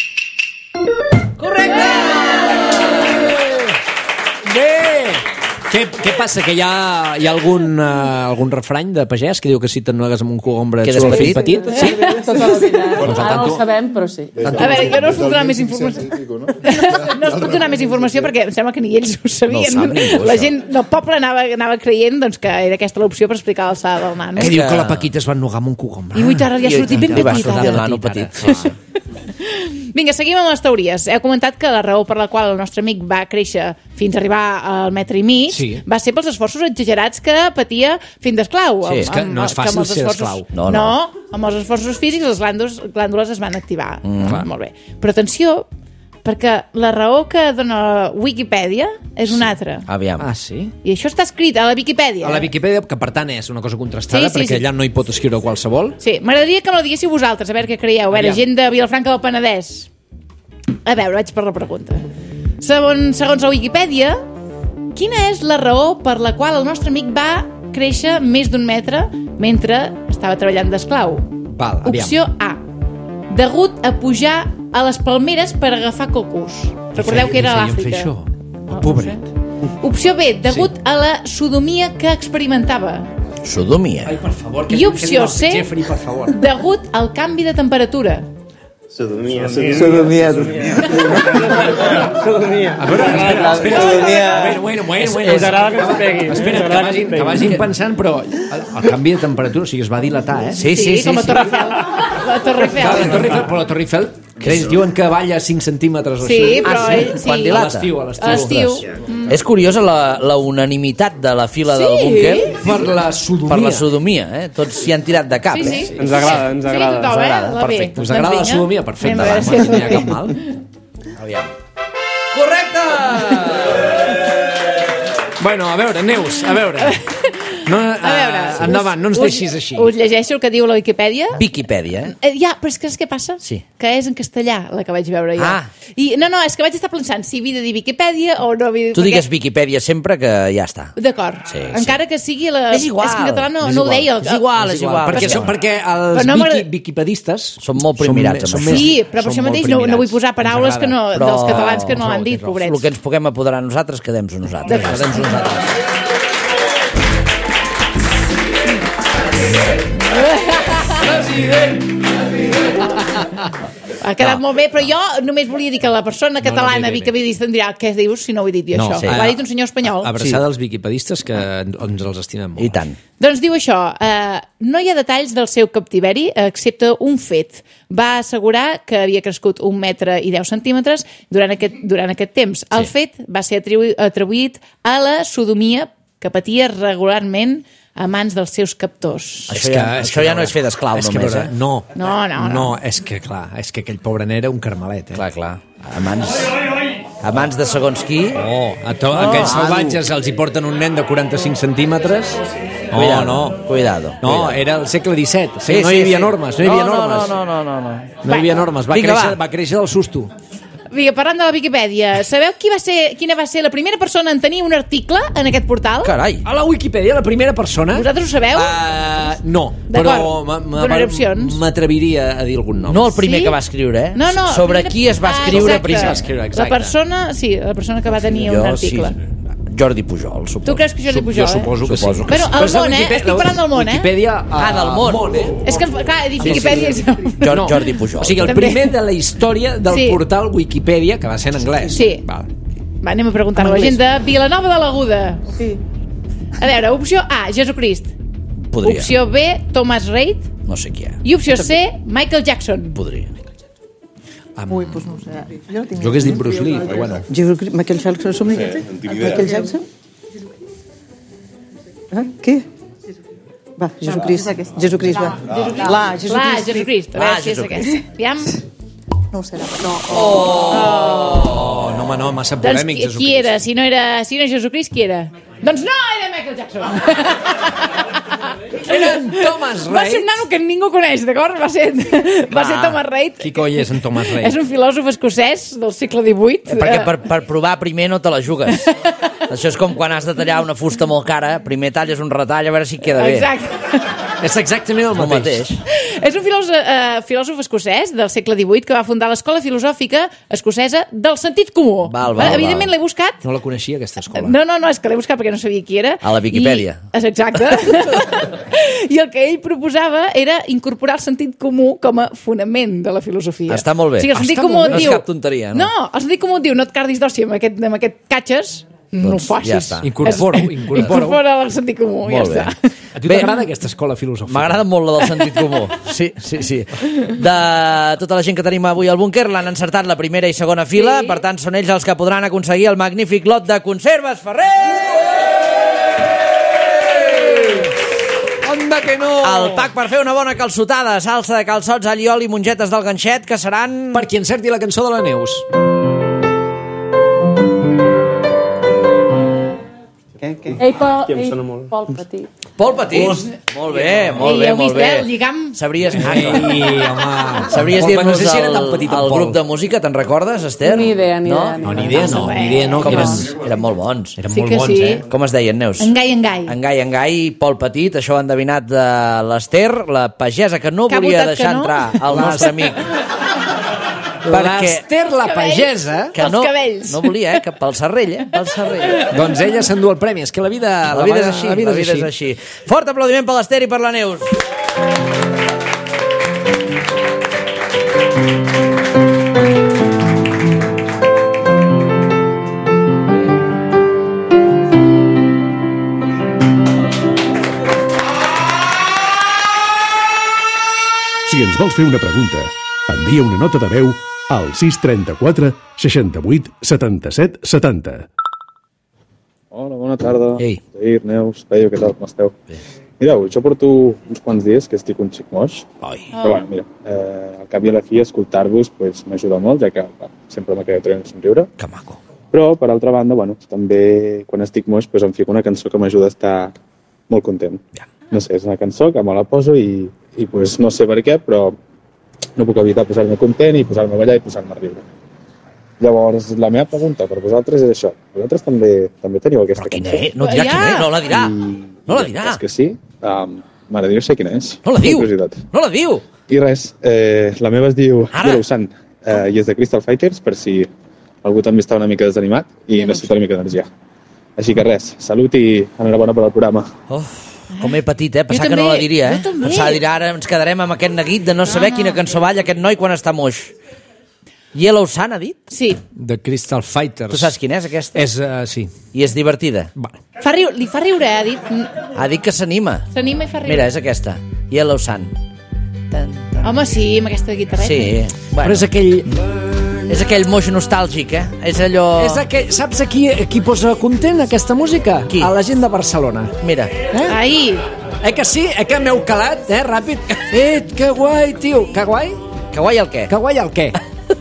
Speaker 5: Bé! Què, què passa? Que hi ha, hi ha algun, uh, algun refrany de pagès que diu que si t'ennuegues amb un cogombre et
Speaker 4: Quedes
Speaker 5: surt fill
Speaker 4: petit?
Speaker 5: petit? Sí.
Speaker 6: Tota la vida.
Speaker 5: Doncs,
Speaker 6: Ara no
Speaker 5: tanto-
Speaker 6: ho sabem, però sí.
Speaker 8: A veure, jo no us puc donar més informació. No us puc donar més informació perquè em sembla que ni ells ho sabien.
Speaker 4: No ho sap ningú,
Speaker 8: La
Speaker 4: això.
Speaker 8: gent del poble anava, anava creient doncs, que era aquesta l'opció per explicar l'alçada del nano.
Speaker 5: Que diu que la Paquita es va ennugar amb un cogombre.
Speaker 8: I ui, ara li ha sortit ben
Speaker 4: I va
Speaker 8: petita.
Speaker 4: sortir el nano petit. Sí, sí.
Speaker 8: Vinga, seguim amb les teories. Heu comentat que la raó per la qual el nostre amic va créixer fins a arribar al metre i mig
Speaker 5: Sí.
Speaker 8: va ser pels esforços exagerats que patia fent d'esclau.
Speaker 4: Sí,
Speaker 5: és que no és fàcil
Speaker 8: amb els
Speaker 5: ser
Speaker 8: esforços-
Speaker 5: esclau.
Speaker 4: No,
Speaker 8: No,
Speaker 4: no.
Speaker 8: no, amb els esforços físics les glàndules, glàndules es van activar.
Speaker 4: Mm.
Speaker 8: Molt bé. Però atenció, perquè la raó que dona la Wikipedia és una altra.
Speaker 4: Aviam.
Speaker 5: Ah, sí?
Speaker 8: I això està escrit a la Wikipedia.
Speaker 5: A la Wikipedia, que per tant és una cosa contrastada,
Speaker 8: Sí, sí,
Speaker 5: perquè
Speaker 8: sí.
Speaker 5: allà no hi pot escriure qualsevol.
Speaker 8: Sí, m'agradaria que me la diguéssiu vosaltres, a veure què creieu. A veure,
Speaker 5: Aviam.
Speaker 8: gent de Vilafranca del Penedès. A veure, vaig per la pregunta. Segons, segons la Wikipedia, quina és la raó per la qual el nostre amic va créixer més d'un metre mentre estava treballant d'esclau?
Speaker 5: Val, aviam.
Speaker 8: Opció A. Degut a pujar a les palmeres per agafar cocos. Recordeu que era a
Speaker 5: Li feien fer
Speaker 8: l'Àfrica.
Speaker 5: això?
Speaker 8: No,
Speaker 5: El pobret.
Speaker 8: no sé. Opció B. Degut sí. a la sodomia que experimentava.
Speaker 4: Sodomia.
Speaker 5: Ai, per favor.
Speaker 8: I opció C.
Speaker 5: Jeffrey, per favor.
Speaker 8: Degut al canvi de temperatura.
Speaker 9: Sodomia.
Speaker 10: Sodomia.
Speaker 5: A veure, espera, espera.
Speaker 10: Sodomia.
Speaker 5: Bueno, bueno, bueno, bueno.
Speaker 10: Us agrada que es pegui.
Speaker 5: Espera, que vagin, que vagin pensant, però el, el canvi de temperatura, o sigui, es va dilatar, eh?
Speaker 4: Sí, sí, sí.
Speaker 8: com a
Speaker 4: sí.
Speaker 8: Torre Eiffel. La Torre Eiffel.
Speaker 5: Clar, la Torre Eiffel, però la Torre Eiffel, que ells diuen que balla cinc centímetres o
Speaker 8: Sí,
Speaker 5: així.
Speaker 8: però
Speaker 4: Ah, sí?
Speaker 8: ell... Sí.
Speaker 4: Quan
Speaker 5: A
Speaker 4: dilata?
Speaker 5: l'estiu, a l'estiu.
Speaker 8: A l'estiu.
Speaker 4: Mm. És curiosa la, la unanimitat de la fila
Speaker 8: Sí.
Speaker 4: del búnquer
Speaker 5: Per la sodomia.
Speaker 4: per la sodomia, eh? Tots s'hi han tirat de cap,
Speaker 8: Sí, sí.
Speaker 4: eh?
Speaker 10: Ens agrada, ens agrada.
Speaker 8: Sí, tothom,
Speaker 4: Ens
Speaker 8: eh?
Speaker 4: agrada,
Speaker 8: La B.
Speaker 4: perfecte.
Speaker 5: Us agrada la
Speaker 8: Doncs vinga.
Speaker 5: sodomia? Perfecte,
Speaker 8: Anem a
Speaker 5: va,
Speaker 8: veure si-
Speaker 5: no hi ha cap mal.
Speaker 4: Aviam. Correcte!
Speaker 5: Bueno, a veure, Neus, a veure. No,
Speaker 8: A veure,
Speaker 5: uh, endavant, no ens
Speaker 8: us-
Speaker 5: deixis així.
Speaker 8: Us llegeixo el que diu la Wikipedia.
Speaker 4: Viquipèdia, eh?
Speaker 8: Eh, ja, però és que saps què passa?
Speaker 4: Sí.
Speaker 8: Que és en castellà, la que vaig veure jo.
Speaker 4: Ah.
Speaker 8: I, no, no, és que vaig estar pensant si havia de dir Wikipedia o no havia de...
Speaker 4: Tu
Speaker 8: perquè-
Speaker 4: digues Viquipèdia sempre que ja està.
Speaker 8: D'acord.
Speaker 4: Sí,
Speaker 8: Encara
Speaker 4: sí.
Speaker 8: que sigui la...
Speaker 4: És igual.
Speaker 8: És que en català no,
Speaker 5: És
Speaker 8: no ho
Speaker 5: igual.
Speaker 8: deia.
Speaker 4: És igual, és igual.
Speaker 5: Perquè,
Speaker 4: Però
Speaker 5: són, perquè els
Speaker 8: Però no
Speaker 5: wiki,
Speaker 8: m'agrada-
Speaker 5: wikipedistes
Speaker 4: Són molt primirats amb
Speaker 5: són
Speaker 4: això.
Speaker 5: més-
Speaker 8: Sí, però per
Speaker 5: són
Speaker 8: això
Speaker 5: molt
Speaker 8: mateix no, no vull
Speaker 5: primirats.
Speaker 8: posar paraules
Speaker 5: Ens
Speaker 8: que no,
Speaker 5: agrada.
Speaker 8: dels catalans que no
Speaker 5: Però-
Speaker 8: han dit,
Speaker 5: però-
Speaker 8: pobrets.
Speaker 4: El que ens puguem apoderar nosaltres, quedem-nos nosaltres.
Speaker 8: D'acord.
Speaker 4: Quedem-nos nosaltres.
Speaker 8: Ha quedat molt bé, però jo només volia dir que la persona catalana
Speaker 5: bé, bé, bé.
Speaker 8: viquipedista em dirà què dius si no ho he dit jo,
Speaker 5: No,
Speaker 8: això.
Speaker 5: sí.
Speaker 8: Ho ha dit un senyor espanyol.
Speaker 5: Abraçada als wikipedistes que ens els estimem molt.
Speaker 4: I tant.
Speaker 8: Doncs diu això, eh, no hi ha detalls del seu captiveri, excepte un fet. Va assegurar que havia crescut un metre i deu centímetres durant aquest, durant aquest temps. El fet va ser atribu atribuït a la sodomia que patia regularment a mans dels seus captors.
Speaker 4: Això ja- això ja no és fer d'esclau
Speaker 5: és que,
Speaker 4: només,
Speaker 5: veure,
Speaker 4: eh?
Speaker 5: No,
Speaker 8: No, no, no.
Speaker 5: no, és que clar, és que aquell pobre nen era un carmelet, eh?
Speaker 4: Clar, clar. A mans, a mans de segons qui...
Speaker 5: Oh, a to, oh, aquells salvatges els hi porten un nen de quaranta-cinc centímetres. No,
Speaker 4: Cuidado,
Speaker 5: no.
Speaker 4: cuidado,
Speaker 5: No,
Speaker 4: cuidado.
Speaker 5: era el segle disset.
Speaker 4: Sí,
Speaker 5: no
Speaker 4: sí,
Speaker 5: hi havia
Speaker 4: sí.
Speaker 5: normes, no hi havia
Speaker 4: no,
Speaker 5: normes.
Speaker 4: No, no, no, no, no.
Speaker 5: No hi havia normes. Va,
Speaker 4: Vinga,
Speaker 5: créixer,
Speaker 4: va.
Speaker 5: va créixer del susto.
Speaker 8: Vinga, parlant de la Viquipèdia, sabeu qui va ser, quina va ser la primera persona en tenir un article en aquest portal?
Speaker 4: Carai.
Speaker 5: A la Wikipedia, la primera persona...
Speaker 8: Vosaltres ho sabeu?
Speaker 5: Uh, no,
Speaker 8: D'acord.
Speaker 5: però m- m-
Speaker 8: Donaré opcions.
Speaker 5: m'atreviria a dir algun nom.
Speaker 4: No el primer
Speaker 8: Sí?
Speaker 4: que va escriure, eh?
Speaker 8: No, no.
Speaker 4: Sobre
Speaker 8: primera-
Speaker 4: qui es va
Speaker 8: Ah,
Speaker 4: escriure
Speaker 8: exacte.
Speaker 4: primer.
Speaker 5: va escriure,
Speaker 8: La
Speaker 5: exacte.
Speaker 8: persona, sí, la persona que va tenir un article.
Speaker 4: Sí, Jordi Pujol, suposo.
Speaker 8: Tu creus que Jordi
Speaker 5: Sup-
Speaker 8: Pujol,
Speaker 5: jo suposo
Speaker 8: eh?
Speaker 5: que
Speaker 4: Suposo
Speaker 5: sí.
Speaker 4: que
Speaker 8: Bueno,
Speaker 5: Però
Speaker 8: al
Speaker 5: és la
Speaker 8: món, eh?
Speaker 5: Wikipe-
Speaker 8: Estic parlant del món, eh?
Speaker 5: Wikipedia,
Speaker 4: Ah, del món.
Speaker 5: eh?
Speaker 8: És que, clar, he dit
Speaker 5: Sí,
Speaker 8: Wikipedia...
Speaker 5: sí.
Speaker 4: Jor
Speaker 5: No.
Speaker 4: Jordi Pujol.
Speaker 5: O sigui, el
Speaker 8: També.
Speaker 5: primer de la història del
Speaker 8: Sí.
Speaker 5: portal Wikipedia, que va ser en anglès.
Speaker 8: Sí.
Speaker 5: Val.
Speaker 8: Va, anem a preguntar a la gent de Vilanova de l'Aguda.
Speaker 6: Sí.
Speaker 8: A veure, opció A, Jesucrist.
Speaker 4: Podria.
Speaker 8: Opció B, Thomas Reid.
Speaker 4: No sé qui és.
Speaker 8: I opció C, Michael Jackson.
Speaker 4: Podria.
Speaker 6: Ui, doncs no ho sé. Jo, no tinc
Speaker 5: Jo hagués dit Bruce Lee, però bueno.
Speaker 6: Jesucrist, Michael Jackson, som sí, Michael Jackson? Eh? Què? Va, Jesucrist. Jesucrist, va. La,
Speaker 8: Clar,
Speaker 6: Jesucrist.
Speaker 8: Jesucrist. A
Speaker 4: Ah,
Speaker 8: veure si és
Speaker 4: Jesucrist.
Speaker 8: aquest. Aviam.
Speaker 6: No ho serà. No.
Speaker 5: Oh, no, home, no, massa
Speaker 8: Doncs
Speaker 5: polèmic,
Speaker 8: qui,
Speaker 5: Jesucrist.
Speaker 8: qui era? Si no era, si no era Jesucrist, qui era? Doncs no, era Michael Jackson.
Speaker 5: Era en Thomas
Speaker 8: Va ser
Speaker 5: Reid.
Speaker 8: un nano que ningú coneix, d'acord? Va ser, va ser Thomas Reid.
Speaker 5: Qui coi és en Thomas Reid?
Speaker 8: És un filòsof escocès del segle divuit.
Speaker 4: Perquè per, per provar primer no te la jugues. Això és com quan has de tallar una fusta molt cara, primer talles un retall a veure si queda bé.
Speaker 8: Exacte.
Speaker 5: És exactament el mateix.
Speaker 8: És un filòsof, uh, filòsof escocès del segle divuit que va fundar l'Escola Filosòfica Escocesa del Sentit Comú.
Speaker 4: Val, val,
Speaker 8: Evidentment
Speaker 4: val.
Speaker 8: l'he buscat.
Speaker 5: No la coneixia, aquesta escola.
Speaker 8: No, no, no, és que l'he buscat perquè no sabia qui era.
Speaker 4: A la Viquipèdia.
Speaker 8: I, exacte. I el que ell proposava era incorporar el sentit comú com a fonament de la filosofia.
Speaker 4: Està molt bé.
Speaker 8: O sigui, el sentit
Speaker 4: Està
Speaker 8: comú
Speaker 4: molt bé.
Speaker 8: et diu...
Speaker 4: No és cap tonteria, no?
Speaker 8: No, el sentit comú et diu no et cardis d'òssia amb aquest, amb aquest catxes, no ho
Speaker 4: Doncs
Speaker 8: facis.
Speaker 4: ja està.
Speaker 5: Incorpora-ho, incorpora-ho.
Speaker 8: Incorpora el sentit comú, ja
Speaker 4: Molt bé.
Speaker 8: està.
Speaker 5: A tu
Speaker 4: Bé.
Speaker 5: t'agrada aquesta escola filosòfica?
Speaker 4: M'agrada molt la del sentit comú. Sí, sí, sí. De tota la gent que tenim avui al búnquer, l'han encertat la primera i segona fila,
Speaker 8: Sí.
Speaker 4: per tant, són ells els que podran aconseguir el magnífic lot de conserves Ferrer!
Speaker 5: Onda que no!
Speaker 4: El pack per fer una bona calçotada, salsa de calçots, alliol i mongetes del ganxet, que seran...
Speaker 5: Per qui encerti la cançó de la Neus.
Speaker 6: Què, què?
Speaker 10: Ei, Pol, ei, Pol Petit.
Speaker 4: Pol Petit. Molt bé, molt
Speaker 8: Ei,
Speaker 4: bé,
Speaker 8: heu
Speaker 4: molt
Speaker 8: vist,
Speaker 4: bé.
Speaker 8: eh, el lligam?
Speaker 4: Sabries, ah,
Speaker 5: Ei,
Speaker 4: clar.
Speaker 5: home.
Speaker 4: Sabries
Speaker 5: Pol,
Speaker 4: dir-nos
Speaker 5: no sé si era
Speaker 4: el,
Speaker 5: tan petit, en
Speaker 4: el
Speaker 5: Pol.
Speaker 4: grup de música, te'n recordes, Esther?
Speaker 10: Ni idea, ni
Speaker 4: no?
Speaker 10: idea, ni
Speaker 5: No, ni idea, no, ni idea, no.
Speaker 4: Com
Speaker 5: que
Speaker 4: es,
Speaker 5: eren,
Speaker 4: eren molt bons.
Speaker 5: eren
Speaker 8: Sí
Speaker 5: molt
Speaker 8: que
Speaker 5: bons,
Speaker 8: sí.
Speaker 5: eh?
Speaker 4: Com es deien, Neus?
Speaker 8: Engai, engai.
Speaker 4: Engai, engai, Pol Petit, això ho han endevinat de l'Ester, la pagesa que no
Speaker 8: Que ha
Speaker 4: volia
Speaker 8: votat
Speaker 4: deixar
Speaker 8: que no?
Speaker 4: entrar el nostre amic.
Speaker 5: L'Ester, la
Speaker 8: Cabells.
Speaker 5: pagesa,
Speaker 4: Que
Speaker 8: Els
Speaker 4: no,
Speaker 8: cabells.
Speaker 4: no volia, eh? Que pel serrell, eh? Pel serrell.
Speaker 5: doncs ella s'endú el premi. És que la vida...
Speaker 4: La vida és així, la vida és així. Fort aplaudiment per l'Ester i per la Neus.
Speaker 7: Si ens vols fer una pregunta, envia una nota de veu al sis trenta-quatre seixanta-vuit setanta-set setanta.
Speaker 11: Hola, bona tarda.
Speaker 4: Ei.
Speaker 11: Dair, Neus, Peio, què tal, com esteu?
Speaker 4: Bé.
Speaker 11: Mireu, jo porto uns quants dies que estic un xic moix,
Speaker 4: Oi.
Speaker 11: però bueno, mira, eh, al cap i a la fi escoltar-vos pues, m'ajuda molt, ja que bueno, sempre m'ha quedat traient un somriure.
Speaker 4: Que maco.
Speaker 11: Però, per altra banda, bueno, també quan estic moix pues, em fico una cançó que m'ajuda a estar molt content.
Speaker 4: Ja.
Speaker 11: No sé, és una cançó que me la poso i, i pues, no sé per què, però no puc evitar posar-me content i posar-me a ballar i posar-me a riure. Llavors, la meva pregunta per vosaltres és això. Vosaltres també també teniu aquesta
Speaker 4: Però quina
Speaker 11: cançó?
Speaker 4: és? No dirà
Speaker 8: Ja.
Speaker 4: quina és, no la dirà.
Speaker 11: I...
Speaker 4: No la dirà.
Speaker 11: És que sí. Um, M'agradaria saber quina és.
Speaker 4: No la diu.
Speaker 11: Curiositat.
Speaker 4: No la diu.
Speaker 11: I res, eh, la meva es diu
Speaker 4: Ara.
Speaker 11: Yellow Sun eh, i és de Crystal Fighters, per si algú també està una mica desanimat i necessita una mica d'energia. Així que res, salut i enhorabona per al programa.
Speaker 4: Oh, com he patit, eh? Pensava
Speaker 8: Jo
Speaker 4: que no
Speaker 8: també,
Speaker 4: la diria, eh?
Speaker 8: jo també.
Speaker 4: Pensava dir ara ens quedarem amb aquest neguit de no saber quina cançó balla aquest noi quan està moix. Yellow Sun, ha dit?
Speaker 8: Sí.
Speaker 5: De Crystal Fighters.
Speaker 4: Tu saps quina és aquesta?
Speaker 5: És, uh, sí.
Speaker 4: I és divertida.
Speaker 5: Va.
Speaker 8: Fa riure, li fa riure, eh? Ha dit.
Speaker 4: Ha dit que s'anima.
Speaker 8: S'anima i fa riure.
Speaker 4: Mira, és aquesta. Yellow Sun. Tan, tan.
Speaker 8: Home, sí, amb aquesta guitarreta.
Speaker 4: Sí.
Speaker 5: Però
Speaker 4: Bueno,
Speaker 5: és aquell...
Speaker 4: és aquell moix nostàlgic, eh? És allò...
Speaker 5: És aquell... Saps a qui, a qui posa content aquesta música?
Speaker 4: Qui?
Speaker 5: A la gent de Barcelona.
Speaker 4: Mira.
Speaker 5: Eh?
Speaker 8: Ai,
Speaker 5: Eh que sí? Eh que m'heu calat, eh? Ràpid. Eh, que guai, tio. Que guai?
Speaker 4: Que guai el què?
Speaker 5: Que guai el què?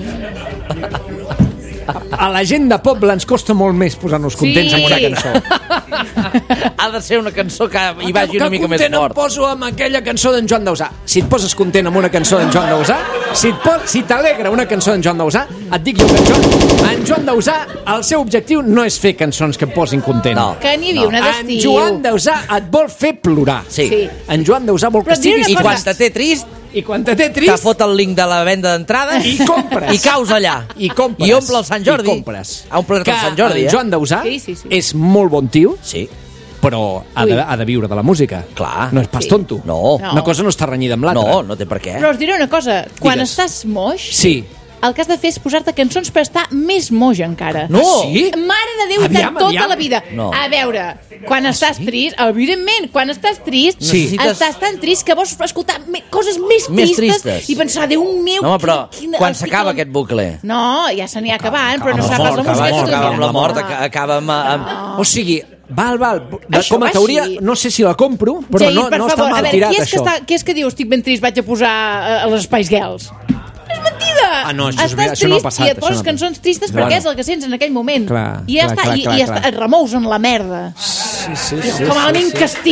Speaker 5: A la gent de poble ens costa molt més posar-nos contents
Speaker 8: Sí.
Speaker 5: amb una cançó.
Speaker 4: Ha de ser una cançó que hi vagi una
Speaker 5: que
Speaker 4: mica més
Speaker 5: content em
Speaker 4: fort.
Speaker 5: poso amb aquella cançó d'en Joan Dausà. Si et poses content amb una cançó d'en Joan Dausà, si et pos, si t'alegra una cançó d'en Joan Dausà, et dic jo que en Joan, en Joan Dausà, el seu objectiu no és fer cançons que et posin content.
Speaker 4: No.
Speaker 8: que n'hi havia una
Speaker 5: En
Speaker 8: d'estiu.
Speaker 5: Joan Dausà et vol fer plorar.
Speaker 4: Sí.
Speaker 8: Sí.
Speaker 5: En Joan Dausà vol que
Speaker 8: Però et diré
Speaker 5: estiguis...
Speaker 4: I
Speaker 8: una
Speaker 4: quan
Speaker 8: cosa.
Speaker 4: te té trist,
Speaker 5: I quan te té
Speaker 4: te
Speaker 5: trist,
Speaker 4: fot el link de la venda d'entrada
Speaker 5: i compres.
Speaker 4: i caus allà.
Speaker 5: I compres.
Speaker 4: I omple el Sant Jordi.
Speaker 5: I compres.
Speaker 4: Ha omplert
Speaker 5: que
Speaker 4: el Sant Jordi,
Speaker 5: en
Speaker 4: eh?
Speaker 5: Joan Dausà
Speaker 8: Sí, sí, sí.
Speaker 5: és molt bon tio,
Speaker 4: Sí,
Speaker 5: però ha de, ha de viure de la música.
Speaker 4: Clar.
Speaker 5: No és pas
Speaker 8: Sí.
Speaker 5: tonto.
Speaker 4: No.
Speaker 8: No.
Speaker 5: Una cosa no està renyida amb l'altra.
Speaker 4: no, no té per què.
Speaker 8: Però us diré una cosa, quan
Speaker 5: Digues.
Speaker 8: estàs moix,
Speaker 5: Sí.
Speaker 8: el que has de fer és posar-te cançons per estar més moix encara.
Speaker 4: No.
Speaker 5: Ah, sí?
Speaker 8: Mare de Déu,
Speaker 5: Aviam,
Speaker 8: de tota
Speaker 5: aviam.
Speaker 8: la vida.
Speaker 4: No.
Speaker 8: A veure, quan estàs trist, evidentment, quan estàs trist,
Speaker 5: Sí.
Speaker 8: estàs tan trist que vols escoltar me- coses més,
Speaker 4: Més
Speaker 8: tristes,
Speaker 4: tristes.
Speaker 8: i pensar, Déu meu...
Speaker 4: No, home, però
Speaker 8: quin- quina-
Speaker 4: quan
Speaker 8: estic
Speaker 4: s'acaba
Speaker 8: al-
Speaker 4: aquest bucle?
Speaker 8: No, ja se n'hi ha acabant, però
Speaker 4: Acaba
Speaker 8: no
Speaker 4: amb
Speaker 8: sap
Speaker 4: la
Speaker 8: pas la
Speaker 4: mort,
Speaker 8: música.
Speaker 4: acaba,
Speaker 8: que tu
Speaker 4: acaba amb la
Speaker 8: dius.
Speaker 4: mort, aca- acaba amb... amb...
Speaker 5: O sigui, val, val. De,
Speaker 8: Això
Speaker 5: com a
Speaker 8: va
Speaker 5: teoria,
Speaker 8: així.
Speaker 5: no sé si la compro, però
Speaker 8: Jair,
Speaker 5: no,
Speaker 8: per
Speaker 5: no
Speaker 8: favor,
Speaker 5: està
Speaker 8: a
Speaker 5: mal
Speaker 8: veure,
Speaker 5: tirat,
Speaker 8: qui és, que
Speaker 5: això.
Speaker 8: està, qui és que diu estic ben trist, vaig a posar a, a les Spice Girls? És mentida!
Speaker 5: Ah, no, això és
Speaker 8: Estàs
Speaker 5: veritat, això no ha
Speaker 8: trist
Speaker 5: passat,
Speaker 8: i et
Speaker 5: això
Speaker 8: poses
Speaker 5: no ha
Speaker 8: cançons tristes
Speaker 5: Bueno.
Speaker 8: perquè és el que sents en aquell moment.
Speaker 5: Clar,
Speaker 8: I ja
Speaker 5: clar,
Speaker 8: està,
Speaker 5: clar,
Speaker 8: i,
Speaker 5: clar,
Speaker 8: i
Speaker 5: clar.
Speaker 8: et remous en la merda.
Speaker 5: Sí, sí,
Speaker 8: Com a mínim que estic.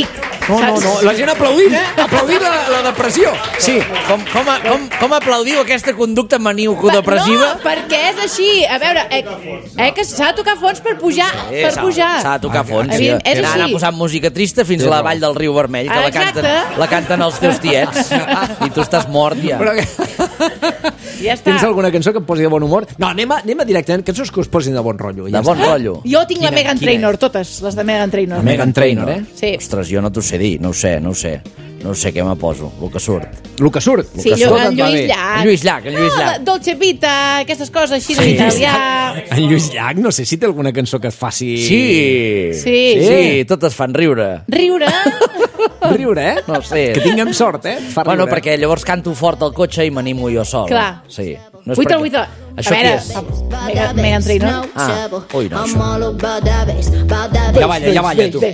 Speaker 5: No, no, no, la gent aplaudint, eh? Aplaudint la, la depressió. Sí.
Speaker 4: Com, com, a, com, com aplaudiu aquesta conducta maniuco-depressiva?
Speaker 8: No, perquè és així. A veure, eh, eh que s'ha de tocar fons per pujar.
Speaker 4: Sí,
Speaker 8: per
Speaker 4: s'ha-
Speaker 8: pujar.
Speaker 4: S'ha de tocar fons.
Speaker 8: Evident, és
Speaker 4: Anar, anar
Speaker 8: així.
Speaker 4: posant música trista fins a la vall del riu Vermell, que la
Speaker 8: Exacte.
Speaker 4: canten, la canten els teus tiets. I tu estàs mort ja.
Speaker 5: Però que...
Speaker 8: Ja està.
Speaker 5: Tens alguna cançó que em posi de bon humor? No, anem a, anem a directament. Cançons que us posin de bon rotllo.
Speaker 4: De bon rotllo.
Speaker 8: Jo tinc la
Speaker 5: Quina-
Speaker 8: Megan
Speaker 5: quina
Speaker 8: Trainor, totes, les de Megan Trainor.
Speaker 5: La Megan Trainor, eh?
Speaker 8: Sí.
Speaker 4: Ostres, jo no t'ho sé dir, no ho sé, no ho sé. No ho sé què me poso, el que surt.
Speaker 5: El que surt.
Speaker 8: Sí,
Speaker 4: que
Speaker 8: jo,
Speaker 4: surt
Speaker 8: en
Speaker 5: et va
Speaker 8: Lluís
Speaker 5: bé.
Speaker 8: Llach.
Speaker 4: En Lluís Llach, en Lluís Llach.
Speaker 8: No, Dolce Vita, aquestes coses així
Speaker 5: Sí.
Speaker 8: d'italià.
Speaker 5: En Lluís Llach, no sé si té alguna cançó que et faci...
Speaker 4: Sí.
Speaker 8: Sí.
Speaker 4: Sí, totes fan riure.
Speaker 8: Riure.
Speaker 5: Riure, eh?
Speaker 4: No sé.
Speaker 5: Que tinguem sort, eh? Fa
Speaker 4: Bueno,
Speaker 5: riure.
Speaker 4: perquè llavors canto fort al cotxe i m'animo jo sol.
Speaker 8: Clar.
Speaker 4: Sí. No és
Speaker 8: Buita,
Speaker 4: perquè-
Speaker 8: buita.
Speaker 4: Això
Speaker 8: A veure,
Speaker 4: què és?
Speaker 8: Megan, Megan Trainor.
Speaker 4: Ah, ui, no, això.
Speaker 5: Ja balla, ja balla, tu.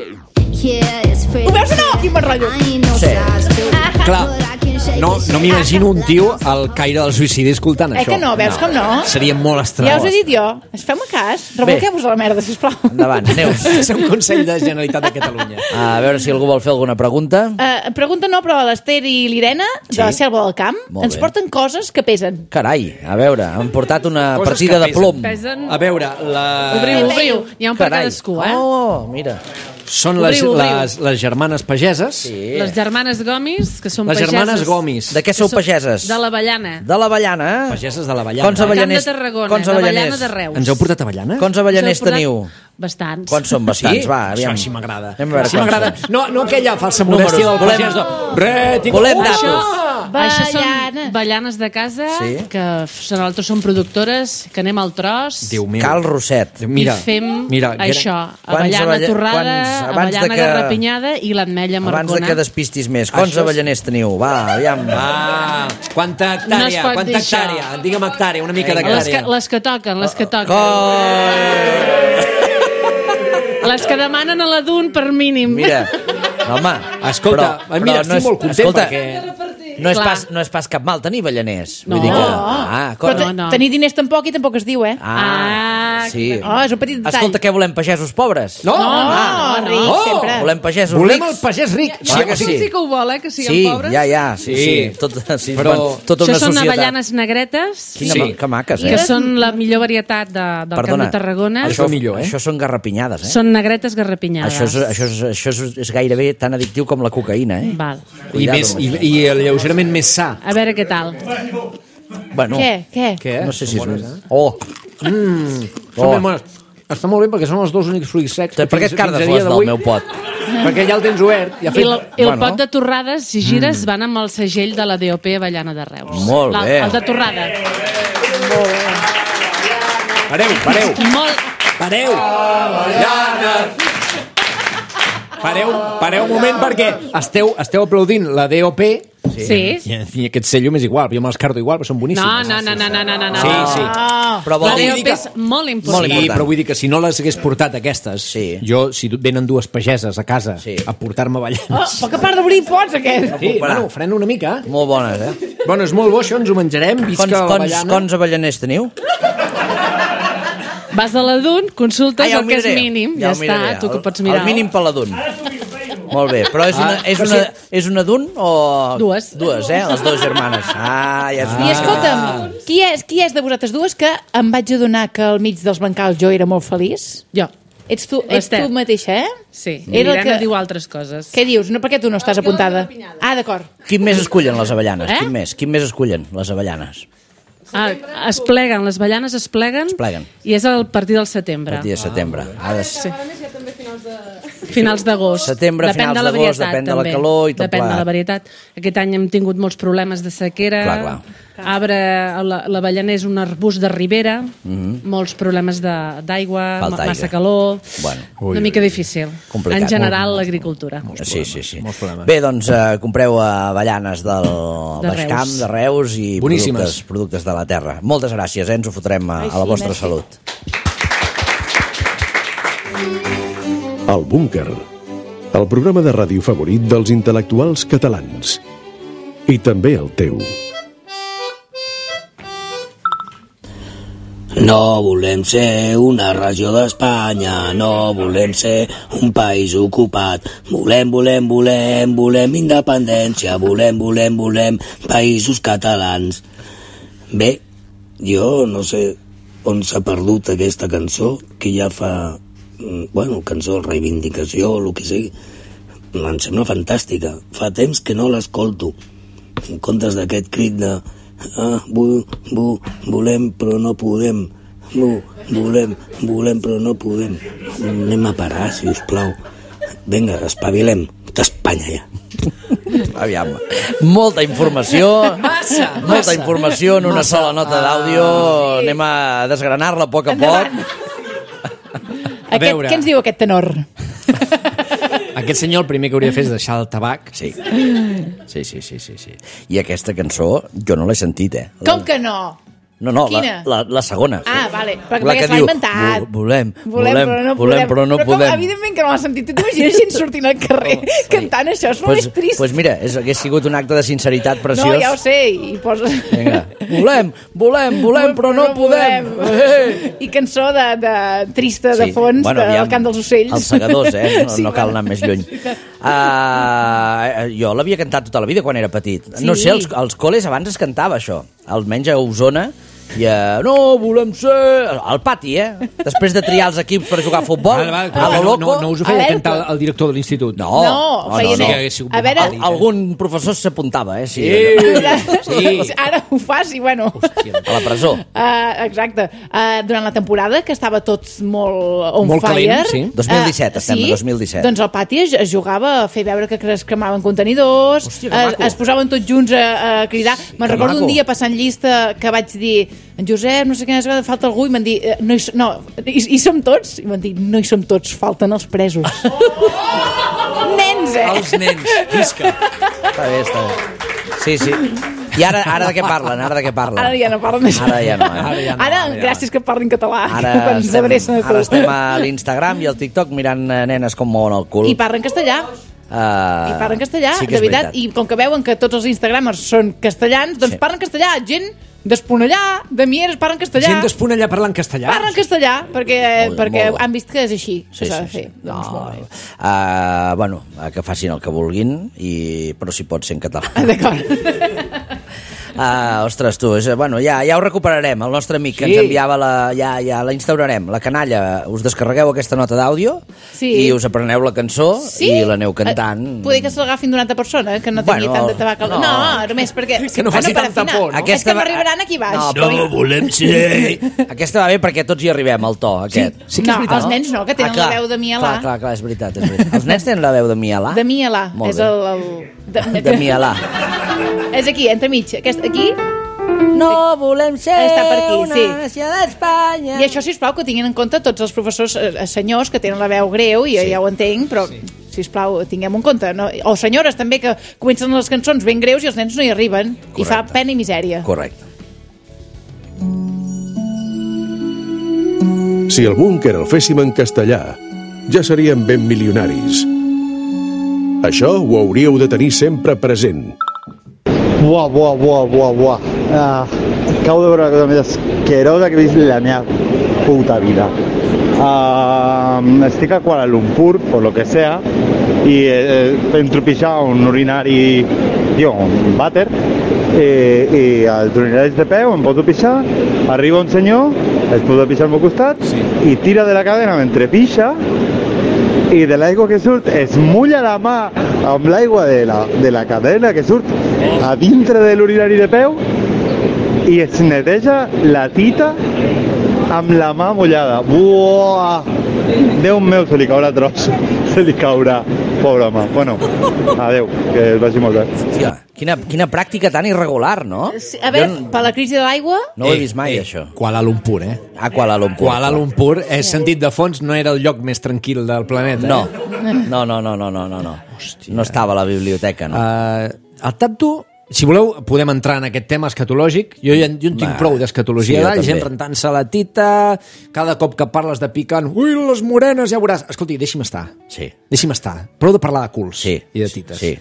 Speaker 8: Ho veus o no? Quin bon rotllo.
Speaker 4: Sí.
Speaker 5: Clar, no, no m'imagino un tio al caire del suïcidi escoltant
Speaker 8: Eh
Speaker 5: això.
Speaker 8: que no, veus com no?
Speaker 5: Seria molt estrany.
Speaker 8: Ja us he dit jo. Fem-me cas. Revolqueu-vos a la merda, sisplau.
Speaker 4: Endavant, Neus.
Speaker 5: És un Consell de Generalitat de Catalunya.
Speaker 4: A veure si algú vol fer alguna pregunta.
Speaker 8: Uh, pregunta no, però l'Ester i l'Irene,
Speaker 4: Sí.
Speaker 8: de la Selva del Camp,
Speaker 4: Molt
Speaker 8: ens
Speaker 4: bé.
Speaker 8: porten coses que pesen.
Speaker 4: Carai, a veure, han portat una
Speaker 5: Coses
Speaker 4: partida
Speaker 5: que
Speaker 4: de
Speaker 5: pesen.
Speaker 4: plom.
Speaker 10: Pesen...
Speaker 5: A veure, la...
Speaker 10: Obriu, obriu. Hi ha un per
Speaker 4: Carai.
Speaker 10: cadascú, eh?
Speaker 4: Oh, mira.
Speaker 5: Són les,
Speaker 10: Obriu, obriu.
Speaker 5: les, les germanes pageses.
Speaker 4: Sí.
Speaker 10: Les germanes Gomis, que són
Speaker 5: Les
Speaker 10: pageses...
Speaker 5: germanes Gomis.
Speaker 4: De què sou pageses?
Speaker 10: De l'Avellana.
Speaker 4: De l'Avellana.
Speaker 5: Pageses de l'Avellana.
Speaker 4: Quants avellaners?
Speaker 10: Camp de Tarragona,
Speaker 4: Quants
Speaker 10: d'Avellana
Speaker 4: avellaners?
Speaker 10: de Reus.
Speaker 5: Ens heu portat avellana?
Speaker 4: Quants avellaners
Speaker 10: Us heu portat
Speaker 4: teniu?
Speaker 10: Bastants.
Speaker 4: Quants són bastants?
Speaker 5: Sí?
Speaker 4: Va, aviam.
Speaker 5: Això sí m'agrada.
Speaker 4: Anem a veure
Speaker 5: Sí
Speaker 4: quants
Speaker 5: m'agrada.
Speaker 4: són.
Speaker 5: No, no aquella falsa
Speaker 4: Números.
Speaker 5: modèstia del
Speaker 4: Volem-
Speaker 5: pagès. De... Re, tinc...
Speaker 4: Volem
Speaker 5: Oh,
Speaker 4: datos.
Speaker 5: això!
Speaker 10: Això són
Speaker 8: Avellana.
Speaker 10: avellanes de casa,
Speaker 4: Sí.
Speaker 10: que són, altres són productores, que anem al tros
Speaker 5: Déu meu.
Speaker 4: Cal Roset.
Speaker 5: Mira,
Speaker 10: i fem
Speaker 5: mira, que era-
Speaker 10: això,
Speaker 4: Quants
Speaker 10: avellana
Speaker 4: avella-
Speaker 10: torrada,
Speaker 4: quants- abans de
Speaker 10: avellana
Speaker 4: que-
Speaker 10: garrapinyada i l'ametlla
Speaker 4: Abans
Speaker 10: marcona.
Speaker 4: de que despistis més, quants
Speaker 5: Això és-
Speaker 4: avellaners teniu? Va, aviam.
Speaker 5: Ah, quanta
Speaker 10: No es
Speaker 5: hectàrea,
Speaker 10: pot
Speaker 5: quanta
Speaker 10: dir això.
Speaker 5: hectàrea. Digue'm hectàrea, una mica
Speaker 10: les, que,
Speaker 5: d'hectàrea.
Speaker 10: les que toquen, les que toquen.
Speaker 4: Coi!
Speaker 10: Les que demanen a la D U N per mínim.
Speaker 4: Mira, home...
Speaker 5: Escolta, mira, estic molt content
Speaker 4: escolta,
Speaker 5: perquè-
Speaker 4: No és,
Speaker 10: Clar.
Speaker 4: pas, no és pas cap mal tenir avellaners.
Speaker 10: No.
Speaker 4: Vull dir que...
Speaker 10: No.
Speaker 4: Ah,
Speaker 8: Però
Speaker 4: co-
Speaker 8: te,
Speaker 10: No, no.
Speaker 8: tenir diners tampoc i tampoc es diu, eh?
Speaker 4: Ah, sí.
Speaker 8: Oh, és un petit detall.
Speaker 4: Escolta, què volem, pagesos pobres?
Speaker 5: No,
Speaker 8: No,
Speaker 4: Ah,
Speaker 8: no, ric,
Speaker 5: no.
Speaker 8: sempre.
Speaker 4: Volem pagesos
Speaker 5: volem el
Speaker 4: rics?
Speaker 5: pagès ric.
Speaker 4: Sí,
Speaker 10: Sí,
Speaker 4: que
Speaker 10: sí.
Speaker 4: sí.
Speaker 10: sí que ho vol, eh, que siguin
Speaker 4: Sí,
Speaker 10: pobres.
Speaker 4: ja, ja, sí, sí.
Speaker 5: Sí.
Speaker 4: Tot, sí
Speaker 5: Però-
Speaker 4: bueno, tota
Speaker 10: Això
Speaker 4: una
Speaker 10: són
Speaker 4: societat.
Speaker 10: avellanes negretes,
Speaker 4: Quina,
Speaker 5: Sí.
Speaker 4: sí. Que maques, eh?
Speaker 10: que són la millor varietat de, del
Speaker 4: Perdona,
Speaker 10: Camp de Tarragona.
Speaker 5: Això millor, eh?
Speaker 4: Això són garrapinyades, eh?
Speaker 10: Són negretes garrapinyades.
Speaker 4: Això, és, això, és, això és, és gairebé tan addictiu com la cocaïna, eh?
Speaker 10: Val.
Speaker 5: I,
Speaker 4: Cuidado
Speaker 5: més,
Speaker 4: amb
Speaker 5: i,
Speaker 4: això.
Speaker 5: i lleugerament més sa.
Speaker 10: A veure què tal.
Speaker 4: Bueno,
Speaker 8: Què? Què?
Speaker 5: Què?
Speaker 4: no sé si és...
Speaker 5: Bones,
Speaker 4: més... Oh!
Speaker 5: Mm,
Speaker 4: Oh.
Speaker 5: són ben bones. Està molt bé perquè són els dos únics fruits secs.
Speaker 4: Per què et cardes-les del meu pot?
Speaker 5: Perquè ja el tens obert. Ja
Speaker 10: I
Speaker 5: fet...
Speaker 10: el, el
Speaker 4: Bueno.
Speaker 10: pot de torrades, si gires, van amb el segell de la D O P Avellana de Reus.
Speaker 4: Molt
Speaker 10: La-
Speaker 4: bé.
Speaker 10: El de torrada.
Speaker 5: Pareu, pareu.
Speaker 10: Molt...
Speaker 5: Pareu! Llana! Pareu, pareu un moment perquè esteu, esteu aplaudint la D O P.
Speaker 10: Sí.
Speaker 5: I, i aquest cello m'és igual, jo me'ls cardo igual, però són
Speaker 10: No,
Speaker 5: boníssimes.
Speaker 10: no, no, no, no, no, no.
Speaker 5: Sí, sí.
Speaker 8: Oh.
Speaker 4: Però vol
Speaker 10: La
Speaker 4: dir
Speaker 10: D O
Speaker 4: que...
Speaker 10: P és molt important.
Speaker 4: Molt
Speaker 5: Sí,
Speaker 4: important.
Speaker 5: però vull dir que si no les hagués portat aquestes,
Speaker 4: Sí.
Speaker 5: jo, si venen dues pageses a casa
Speaker 4: Sí.
Speaker 5: a portar-me
Speaker 8: Oh,
Speaker 5: avellanes...
Speaker 8: poca part d'obrir pots, aquest.
Speaker 5: Sí,
Speaker 4: puc parar.
Speaker 5: bueno, frena una mica.
Speaker 4: Molt bones, eh?
Speaker 5: Bueno, és molt bo, això, ens ho menjarem. Visca
Speaker 4: Quants, quants,
Speaker 5: l'avellana.
Speaker 4: quants avellaners teniu?
Speaker 10: Vas a la D U N, consultes
Speaker 4: Ah, ja ho
Speaker 10: el que és
Speaker 4: miraré.
Speaker 10: mínim,
Speaker 4: Ja
Speaker 10: ja,
Speaker 4: ho miraré.
Speaker 10: està, tu que
Speaker 4: El-
Speaker 10: pots mirar.
Speaker 4: El mínim per la D U N. Molt bé, però és una,
Speaker 5: Ah,
Speaker 4: és
Speaker 5: però
Speaker 4: una,
Speaker 5: sí.
Speaker 4: és una D U N o...
Speaker 10: Dues.
Speaker 4: Dues, eh? Les dues germanes. Ah, ja és una...
Speaker 8: I escolta'm, qui és, qui és de vosaltres dues que em vaig adonar que al mig dels bancals jo era molt feliç?
Speaker 10: Jo.
Speaker 8: Ets tu, ets
Speaker 10: L'Ester.
Speaker 8: tu mateixa, eh?
Speaker 10: Sí,
Speaker 8: Era el
Speaker 10: Irene
Speaker 8: que-
Speaker 10: diu altres coses.
Speaker 8: Què dius? No, per què tu no estàs apuntada? Ah, d'acord.
Speaker 4: Quin més escullen les avellanes?
Speaker 10: Eh?
Speaker 4: Quin més? Quin més escullen les avellanes?
Speaker 10: Ah, es pleguen, les avellanes es pleguen,
Speaker 4: Es pleguen.
Speaker 10: i és a partir del setembre.
Speaker 4: El dia de setembre. Ha de...
Speaker 10: Sí. Finals d'agost.
Speaker 4: Setembre,
Speaker 10: Depèn
Speaker 4: finals
Speaker 10: de la
Speaker 4: d'agost,
Speaker 10: varietat,
Speaker 4: depèn de la
Speaker 10: també.
Speaker 4: calor i tot
Speaker 10: Depèn de
Speaker 4: plegat.
Speaker 10: la varietat. Aquest any hem tingut molts problemes de sequera.
Speaker 4: Clar, clar.
Speaker 10: Arbre, la- l'avellaner és un arbust de ribera, molts problemes de- d'aigua,
Speaker 4: Falta
Speaker 10: ma- massa
Speaker 4: aigua.
Speaker 10: calor,
Speaker 4: Bueno.
Speaker 10: una mica difícil.
Speaker 4: Complicat.
Speaker 10: En general, l'agricultura.
Speaker 4: Sí, sí, sí.
Speaker 5: molts problemes.
Speaker 4: Bé, doncs eh, compreu avellanes del
Speaker 10: De
Speaker 4: Baix
Speaker 10: Reus.
Speaker 4: Camp, de Reus i
Speaker 5: Boníssimes.
Speaker 4: productes, productes de la terra. Moltes gràcies, eh? Ens ho fotrem a, a la vostra
Speaker 8: merci.
Speaker 4: salut.
Speaker 7: El Búnquer, el programa de ràdio favorit dels intel·lectuals catalans. I també el teu.
Speaker 12: No volem ser una regió d'Espanya, no volem ser un país ocupat. Volem, volem, volem, volem independència, volem, volem, volem països catalans. Bé, jo no sé on s'ha perdut aquesta cançó, que ja fa, bueno, cançó, reivindicació, o el que sigui. Em sembla fantàstica. Fa temps que no l'escolto. En comptes d'aquest crit de ah, bu, bu, volem però no podem, bu, volem, volem però no podem. Anem a parar, si us plau. Vinga, espavilem, tot Espanya ja.
Speaker 4: Aviam, molta informació,
Speaker 5: massa,
Speaker 4: molta
Speaker 5: massa,
Speaker 4: informació en una
Speaker 5: massa.
Speaker 4: sola nota d'àudio.
Speaker 8: Ah, sí.
Speaker 4: Anem a desgranar-la a poc a
Speaker 8: Endavant.
Speaker 4: poc.
Speaker 8: Aquest,
Speaker 5: veure.
Speaker 8: què ens diu aquest tenor?
Speaker 5: Aquest senyor el primer que hauria de fer és deixar el tabac.
Speaker 4: Sí. Sí, sí, sí, sí, sí. I aquesta cançó jo no l'he sentit, eh?
Speaker 8: Com que no?
Speaker 4: No, no, la,
Speaker 8: Quina?
Speaker 4: la, la segona.
Speaker 8: Ah, vale, perquè,
Speaker 4: La
Speaker 8: perquè
Speaker 4: que
Speaker 8: se l'ha
Speaker 4: diu,
Speaker 8: inventat.
Speaker 4: "Vo- volem,
Speaker 8: volem,
Speaker 4: volem,
Speaker 8: però no
Speaker 4: volem,
Speaker 8: podem.
Speaker 4: però no
Speaker 8: com,
Speaker 4: podem."
Speaker 8: evidentment que no l'ha sentit. Tu t'imagines gent sortint al carrer cantant això? És molt
Speaker 4: Pues,
Speaker 8: més trist.
Speaker 4: pues mira, és, hagués sigut un acte de sinceritat preciós.
Speaker 8: No, ja ho sé, i poses...
Speaker 4: Vinga, volem, volem, volem, però no podem. Eh.
Speaker 8: I cançó de, de trista de fons,
Speaker 4: bueno,
Speaker 8: del
Speaker 4: aviam,
Speaker 8: cant dels ocells.
Speaker 4: Els segadors, eh? No,
Speaker 8: Sí,
Speaker 4: no cal
Speaker 8: bueno.
Speaker 4: anar més lluny. Uh, jo l'havia cantat tota la vida quan era petit. No
Speaker 8: Sí.
Speaker 4: sé, als, als col·les abans es cantava això. Almenys a Osona. I a... No, volem ser... Al pati, eh? Després de triar els equips per jugar a futbol,
Speaker 5: Val, val,
Speaker 4: a lo
Speaker 5: no,
Speaker 4: loco...
Speaker 5: no, no us ho feia
Speaker 8: A veure,
Speaker 5: cantar el director de l'institut.
Speaker 4: No,
Speaker 8: No, feia
Speaker 4: no,
Speaker 8: net.
Speaker 5: hagués sigut
Speaker 8: A veure...
Speaker 4: Al, algun professor s'apuntava, eh? Sí.
Speaker 5: Sí.
Speaker 8: Ara ho fas i, bueno...
Speaker 4: A la presó.
Speaker 8: Uh, exacte. Uh, durant la temporada, que estava tots molt on
Speaker 5: Molt
Speaker 8: fire...
Speaker 5: calent, sí.
Speaker 4: dos mil disset,
Speaker 8: eh,
Speaker 4: estem,
Speaker 8: sí?
Speaker 4: dos mil disset.
Speaker 8: Doncs al pati es, es jugava a fer veure que es cremaven contenidors,
Speaker 5: Hòstia, que
Speaker 8: es,
Speaker 5: maco.
Speaker 8: es posaven tots junts a, a cridar. Me'n
Speaker 5: que
Speaker 8: recordo
Speaker 5: maco.
Speaker 8: un dia passant llista que vaig dir en Josep, no sé quina vegada, falta algú, i m'han dit, eh, no, hi, no hi, hi som tots? I m'han dit, no hi som tots, falten els presos. Nens, eh?
Speaker 5: Els nens, visca.
Speaker 4: Està bé, està bé. Sí, sí. I ara, ara de què parlen? Ara de què parlen?
Speaker 8: Ara ja no parlen d'això.
Speaker 4: Ara ja no, eh?
Speaker 5: Ara ja no.
Speaker 8: Ara,
Speaker 5: ara ja
Speaker 8: gràcies que parlin català,
Speaker 4: Ara
Speaker 8: quan
Speaker 4: estem,
Speaker 8: s'adrecen a
Speaker 4: ara
Speaker 8: tu.
Speaker 4: estem a l'Instagram i al TikTok mirant eh, nenes com mouen el cul.
Speaker 8: I parlen castellà.
Speaker 4: Uh,
Speaker 8: I parlen castellà,
Speaker 4: sí que
Speaker 8: de
Speaker 4: és
Speaker 8: veritat. I com que veuen que tots els instagramers són castellans, doncs
Speaker 4: Sí.
Speaker 8: parlen castellà. Gent d'Esponellà, de Mieres, parlen castellà.
Speaker 5: Gent d'Esponellà parlant castellà.
Speaker 8: Parlen castellà, perquè,
Speaker 4: Molt bé,
Speaker 8: perquè
Speaker 4: molt bé.
Speaker 8: han vist que és així,
Speaker 4: Sí,
Speaker 8: que s'ha
Speaker 4: sí,
Speaker 8: de fer.
Speaker 4: sí.
Speaker 8: Doncs
Speaker 4: No,
Speaker 8: molt bé.
Speaker 4: uh, bueno, uh, que facin el que vulguin, i, però si pot ser en català.
Speaker 8: Ah, d'acord.
Speaker 4: Uh, ostres, tu, és, bueno, ja, ja ho recuperarem. El nostre amic que
Speaker 5: Sí.
Speaker 4: ens enviava la... Ja, ja la instaurarem. La canalla, us descarregueu aquesta nota d'àudio
Speaker 8: Sí.
Speaker 4: i us apreneu la cançó
Speaker 8: Sí?
Speaker 4: i l'aneu cantant.
Speaker 8: Eh, Poder que se l'agafin d'una altra persona, que no tingui
Speaker 4: Bueno,
Speaker 8: tant de tabac. al-
Speaker 4: no.
Speaker 8: No, només perquè...
Speaker 5: Que no faci
Speaker 8: per
Speaker 5: tanta
Speaker 8: afinar.
Speaker 5: por, no?
Speaker 8: És que
Speaker 4: va-
Speaker 8: m'arribaran aquí baix.
Speaker 4: No,
Speaker 12: No
Speaker 4: però
Speaker 12: volem ser...
Speaker 4: aquesta va bé perquè tots hi arribem, al to, aquest.
Speaker 5: Sí que és
Speaker 8: No,
Speaker 5: veritat.
Speaker 8: els nens no, que tenen
Speaker 4: Ah, clar,
Speaker 8: la veu de mi a
Speaker 4: Clar,
Speaker 8: la.
Speaker 4: clar, clar, és veritat, és veritat. Els nens tenen la veu de mi a la?
Speaker 8: De mi a la.
Speaker 4: Molt
Speaker 8: És
Speaker 4: bé.
Speaker 8: el... el de,
Speaker 4: De mi a la.
Speaker 8: És aquí, entremig. Aquest, aquí.
Speaker 4: No volem ser
Speaker 8: Està per aquí,
Speaker 4: una
Speaker 8: sí.
Speaker 4: nació d'Espanya.
Speaker 8: I això, sisplau, que tinguin en compte tots els professors, eh, senyors, que tenen la veu greu, i sí. ja ho entenc, però, sí. sisplau, tinguem en compte. No? O senyores, també, que comencen les cançons ben greus i els nens no hi arriben. Correcte. I fa pena i misèria.
Speaker 4: Correcte.
Speaker 7: Si el búnquer el féssim en castellà, ja seríem ben milionaris. Això ho hauríeu de tenir sempre present.
Speaker 13: Buah, buah, buah, buah, buah. Ah, acabo de veure la cosa més asquerosa que he vist la meva puta vida. Ah, estic a Kuala Lumpur, por lo que sea, i eh, hem tropixat un urinari, tio, un vàter, eh, i als urinaris de peu em poso a pixar, arriba un senyor, es posa a pixar al meu costat, sí. i tira de la cadena mentre pixa, i de l'aigua que surt es mulla la mà amb l'aigua de, la, de la cadena que surt a dintre de l'urinari de peu i es neteja la tita amb la mà mullada. Buah! Déu meu, se li caurà tros. Se li caurà. Pobra mà. Bueno, adeu, que es vagi molt bé.
Speaker 4: Hòstia, quina, quina pràctica tan irregular, no?
Speaker 8: Sí, a veure,
Speaker 4: Jo
Speaker 8: per la crisi de l'aigua...
Speaker 4: no ho he vist mai, això.
Speaker 5: Kuala Lumpur, eh?
Speaker 4: A Kuala Lumpur.
Speaker 5: Kuala Lumpur, he sentit de fons, no era el lloc més tranquil del planeta.
Speaker 4: No,
Speaker 5: Eh?
Speaker 4: no, no, no, no, no, no. no. No estava a la biblioteca, no.
Speaker 5: Uh, el Tapto, si voleu, podem entrar en aquest tema escatològic. Jo, ja, jo en tinc
Speaker 4: Va,
Speaker 5: prou d'escatologia
Speaker 4: sí, jo
Speaker 5: d'all, gent
Speaker 4: també.
Speaker 5: rentant-se la tita, cada cop que parles de picant, ui, les morenes, ja veuràs. Escolti, deixi'm estar.
Speaker 4: Sí.
Speaker 5: Deixi'm estar. Prou de parlar de culs
Speaker 4: Sí,
Speaker 5: i de tites.
Speaker 4: sí.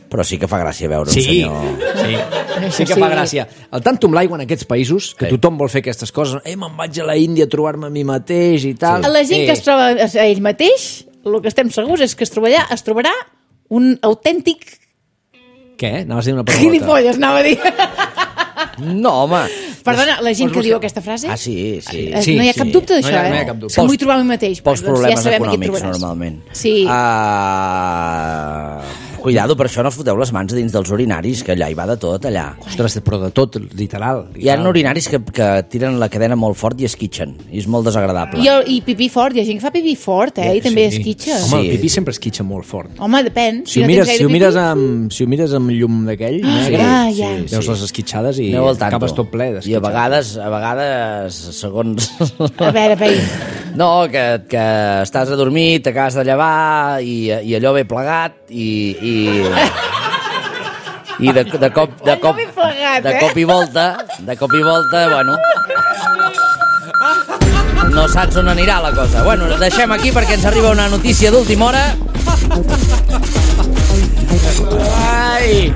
Speaker 4: Però sí que fa gràcia veure
Speaker 5: sí,
Speaker 4: un senyor...
Speaker 5: Sí, sí que fa gràcia. El tanto amb l'aigua en aquests països, que tothom vol fer aquestes coses, eh, me'n vaig a la Índia a trobar-me a mi mateix i tal.
Speaker 8: A la gent
Speaker 5: eh.
Speaker 8: que es troba a ell mateix, el que estem segurs és que es trobarà, es trobarà un autèntic...
Speaker 5: Què? Anaves a dir una paraulota?
Speaker 8: Gilipolles, anava a dir.
Speaker 4: No, home.
Speaker 8: Perdona, la gent que diu aquesta frase...
Speaker 4: Ah, sí, sí.
Speaker 8: Eh, no hi ha cap dubte d'això,
Speaker 5: no hi ha,
Speaker 8: eh?
Speaker 5: no hi ha cap dubte.
Speaker 8: Se'm vull trobar a mi mateix.
Speaker 4: Pels
Speaker 8: Doncs
Speaker 4: problemes
Speaker 8: ja sabem
Speaker 4: econòmics, normalment.
Speaker 8: Sí.
Speaker 4: Uh, cuidado, per això no foteu les mans dins dels urinaris, que allà hi va de tot, allà.
Speaker 5: Ostres, però de tot, literal. literal.
Speaker 4: Hi ha urinaris que, que tiren la cadena molt fort i esquitxen, i és molt desagradable.
Speaker 8: I, el, I pipí fort, hi ha gent que fa pipí fort, eh? I també
Speaker 5: sí.
Speaker 8: esquitxa.
Speaker 5: Home,
Speaker 4: Sí.
Speaker 5: el pipí sempre esquitxa molt fort.
Speaker 8: Home, depèn.
Speaker 5: Si, ho
Speaker 8: no
Speaker 5: mires,
Speaker 8: tens
Speaker 5: si, ho
Speaker 8: gaire
Speaker 5: mires
Speaker 8: pipí-
Speaker 5: amb, si ho mires amb llum d'aquell, negre,
Speaker 8: Ah, ja.
Speaker 5: sí, veus les esquitxades i
Speaker 4: Aneu al tanto.
Speaker 5: acabes tot ple
Speaker 4: I a
Speaker 5: d'esquitxades.
Speaker 4: vegades, a vegades, segons...
Speaker 8: A veure, a veure.
Speaker 4: No, que, que estàs adormit, t'acabes de llevar i, i allò ve plegat i... i... I de, de cop, de cop,
Speaker 8: plegat,
Speaker 4: de
Speaker 8: eh?
Speaker 4: cop i volta, de cop i volta, bueno, no saps on anirà la cosa. Bueno, deixem aquí perquè ens arriba una notícia d'última hora. Ai!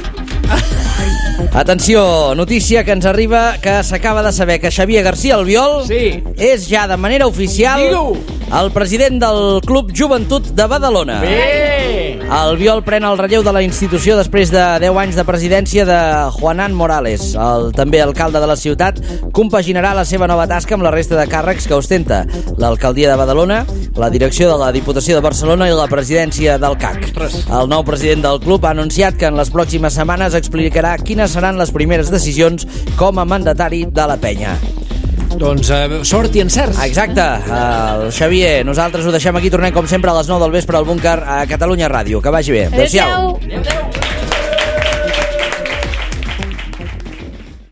Speaker 4: Atenció, notícia que ens arriba que s'acaba de saber que Xavier García Albiol
Speaker 5: sí.
Speaker 4: és ja de manera oficial el president del Club Joventut de Badalona.
Speaker 5: Bé!
Speaker 4: Albiol pren el relleu de la institució després de deu anys de presidència de Juanán Morales. El també alcalde de la ciutat compaginarà la seva nova tasca amb la resta de càrrecs que ostenta l'alcaldia de Badalona, la direcció de la Diputació de Barcelona i la presidència del C A C. El nou president del club ha anunciat que en les pròximes setmanes explicarà quines seran les primeres decisions com a mandatari de la penya.
Speaker 5: Doncs eh, sort i encerts.
Speaker 4: Exacte, el Xavier, nosaltres ho deixem aquí, tornem com sempre a les nou del vespre al búnquer a Catalunya Ràdio. Que vagi bé. Adéu-siau.
Speaker 8: Adéu-siau.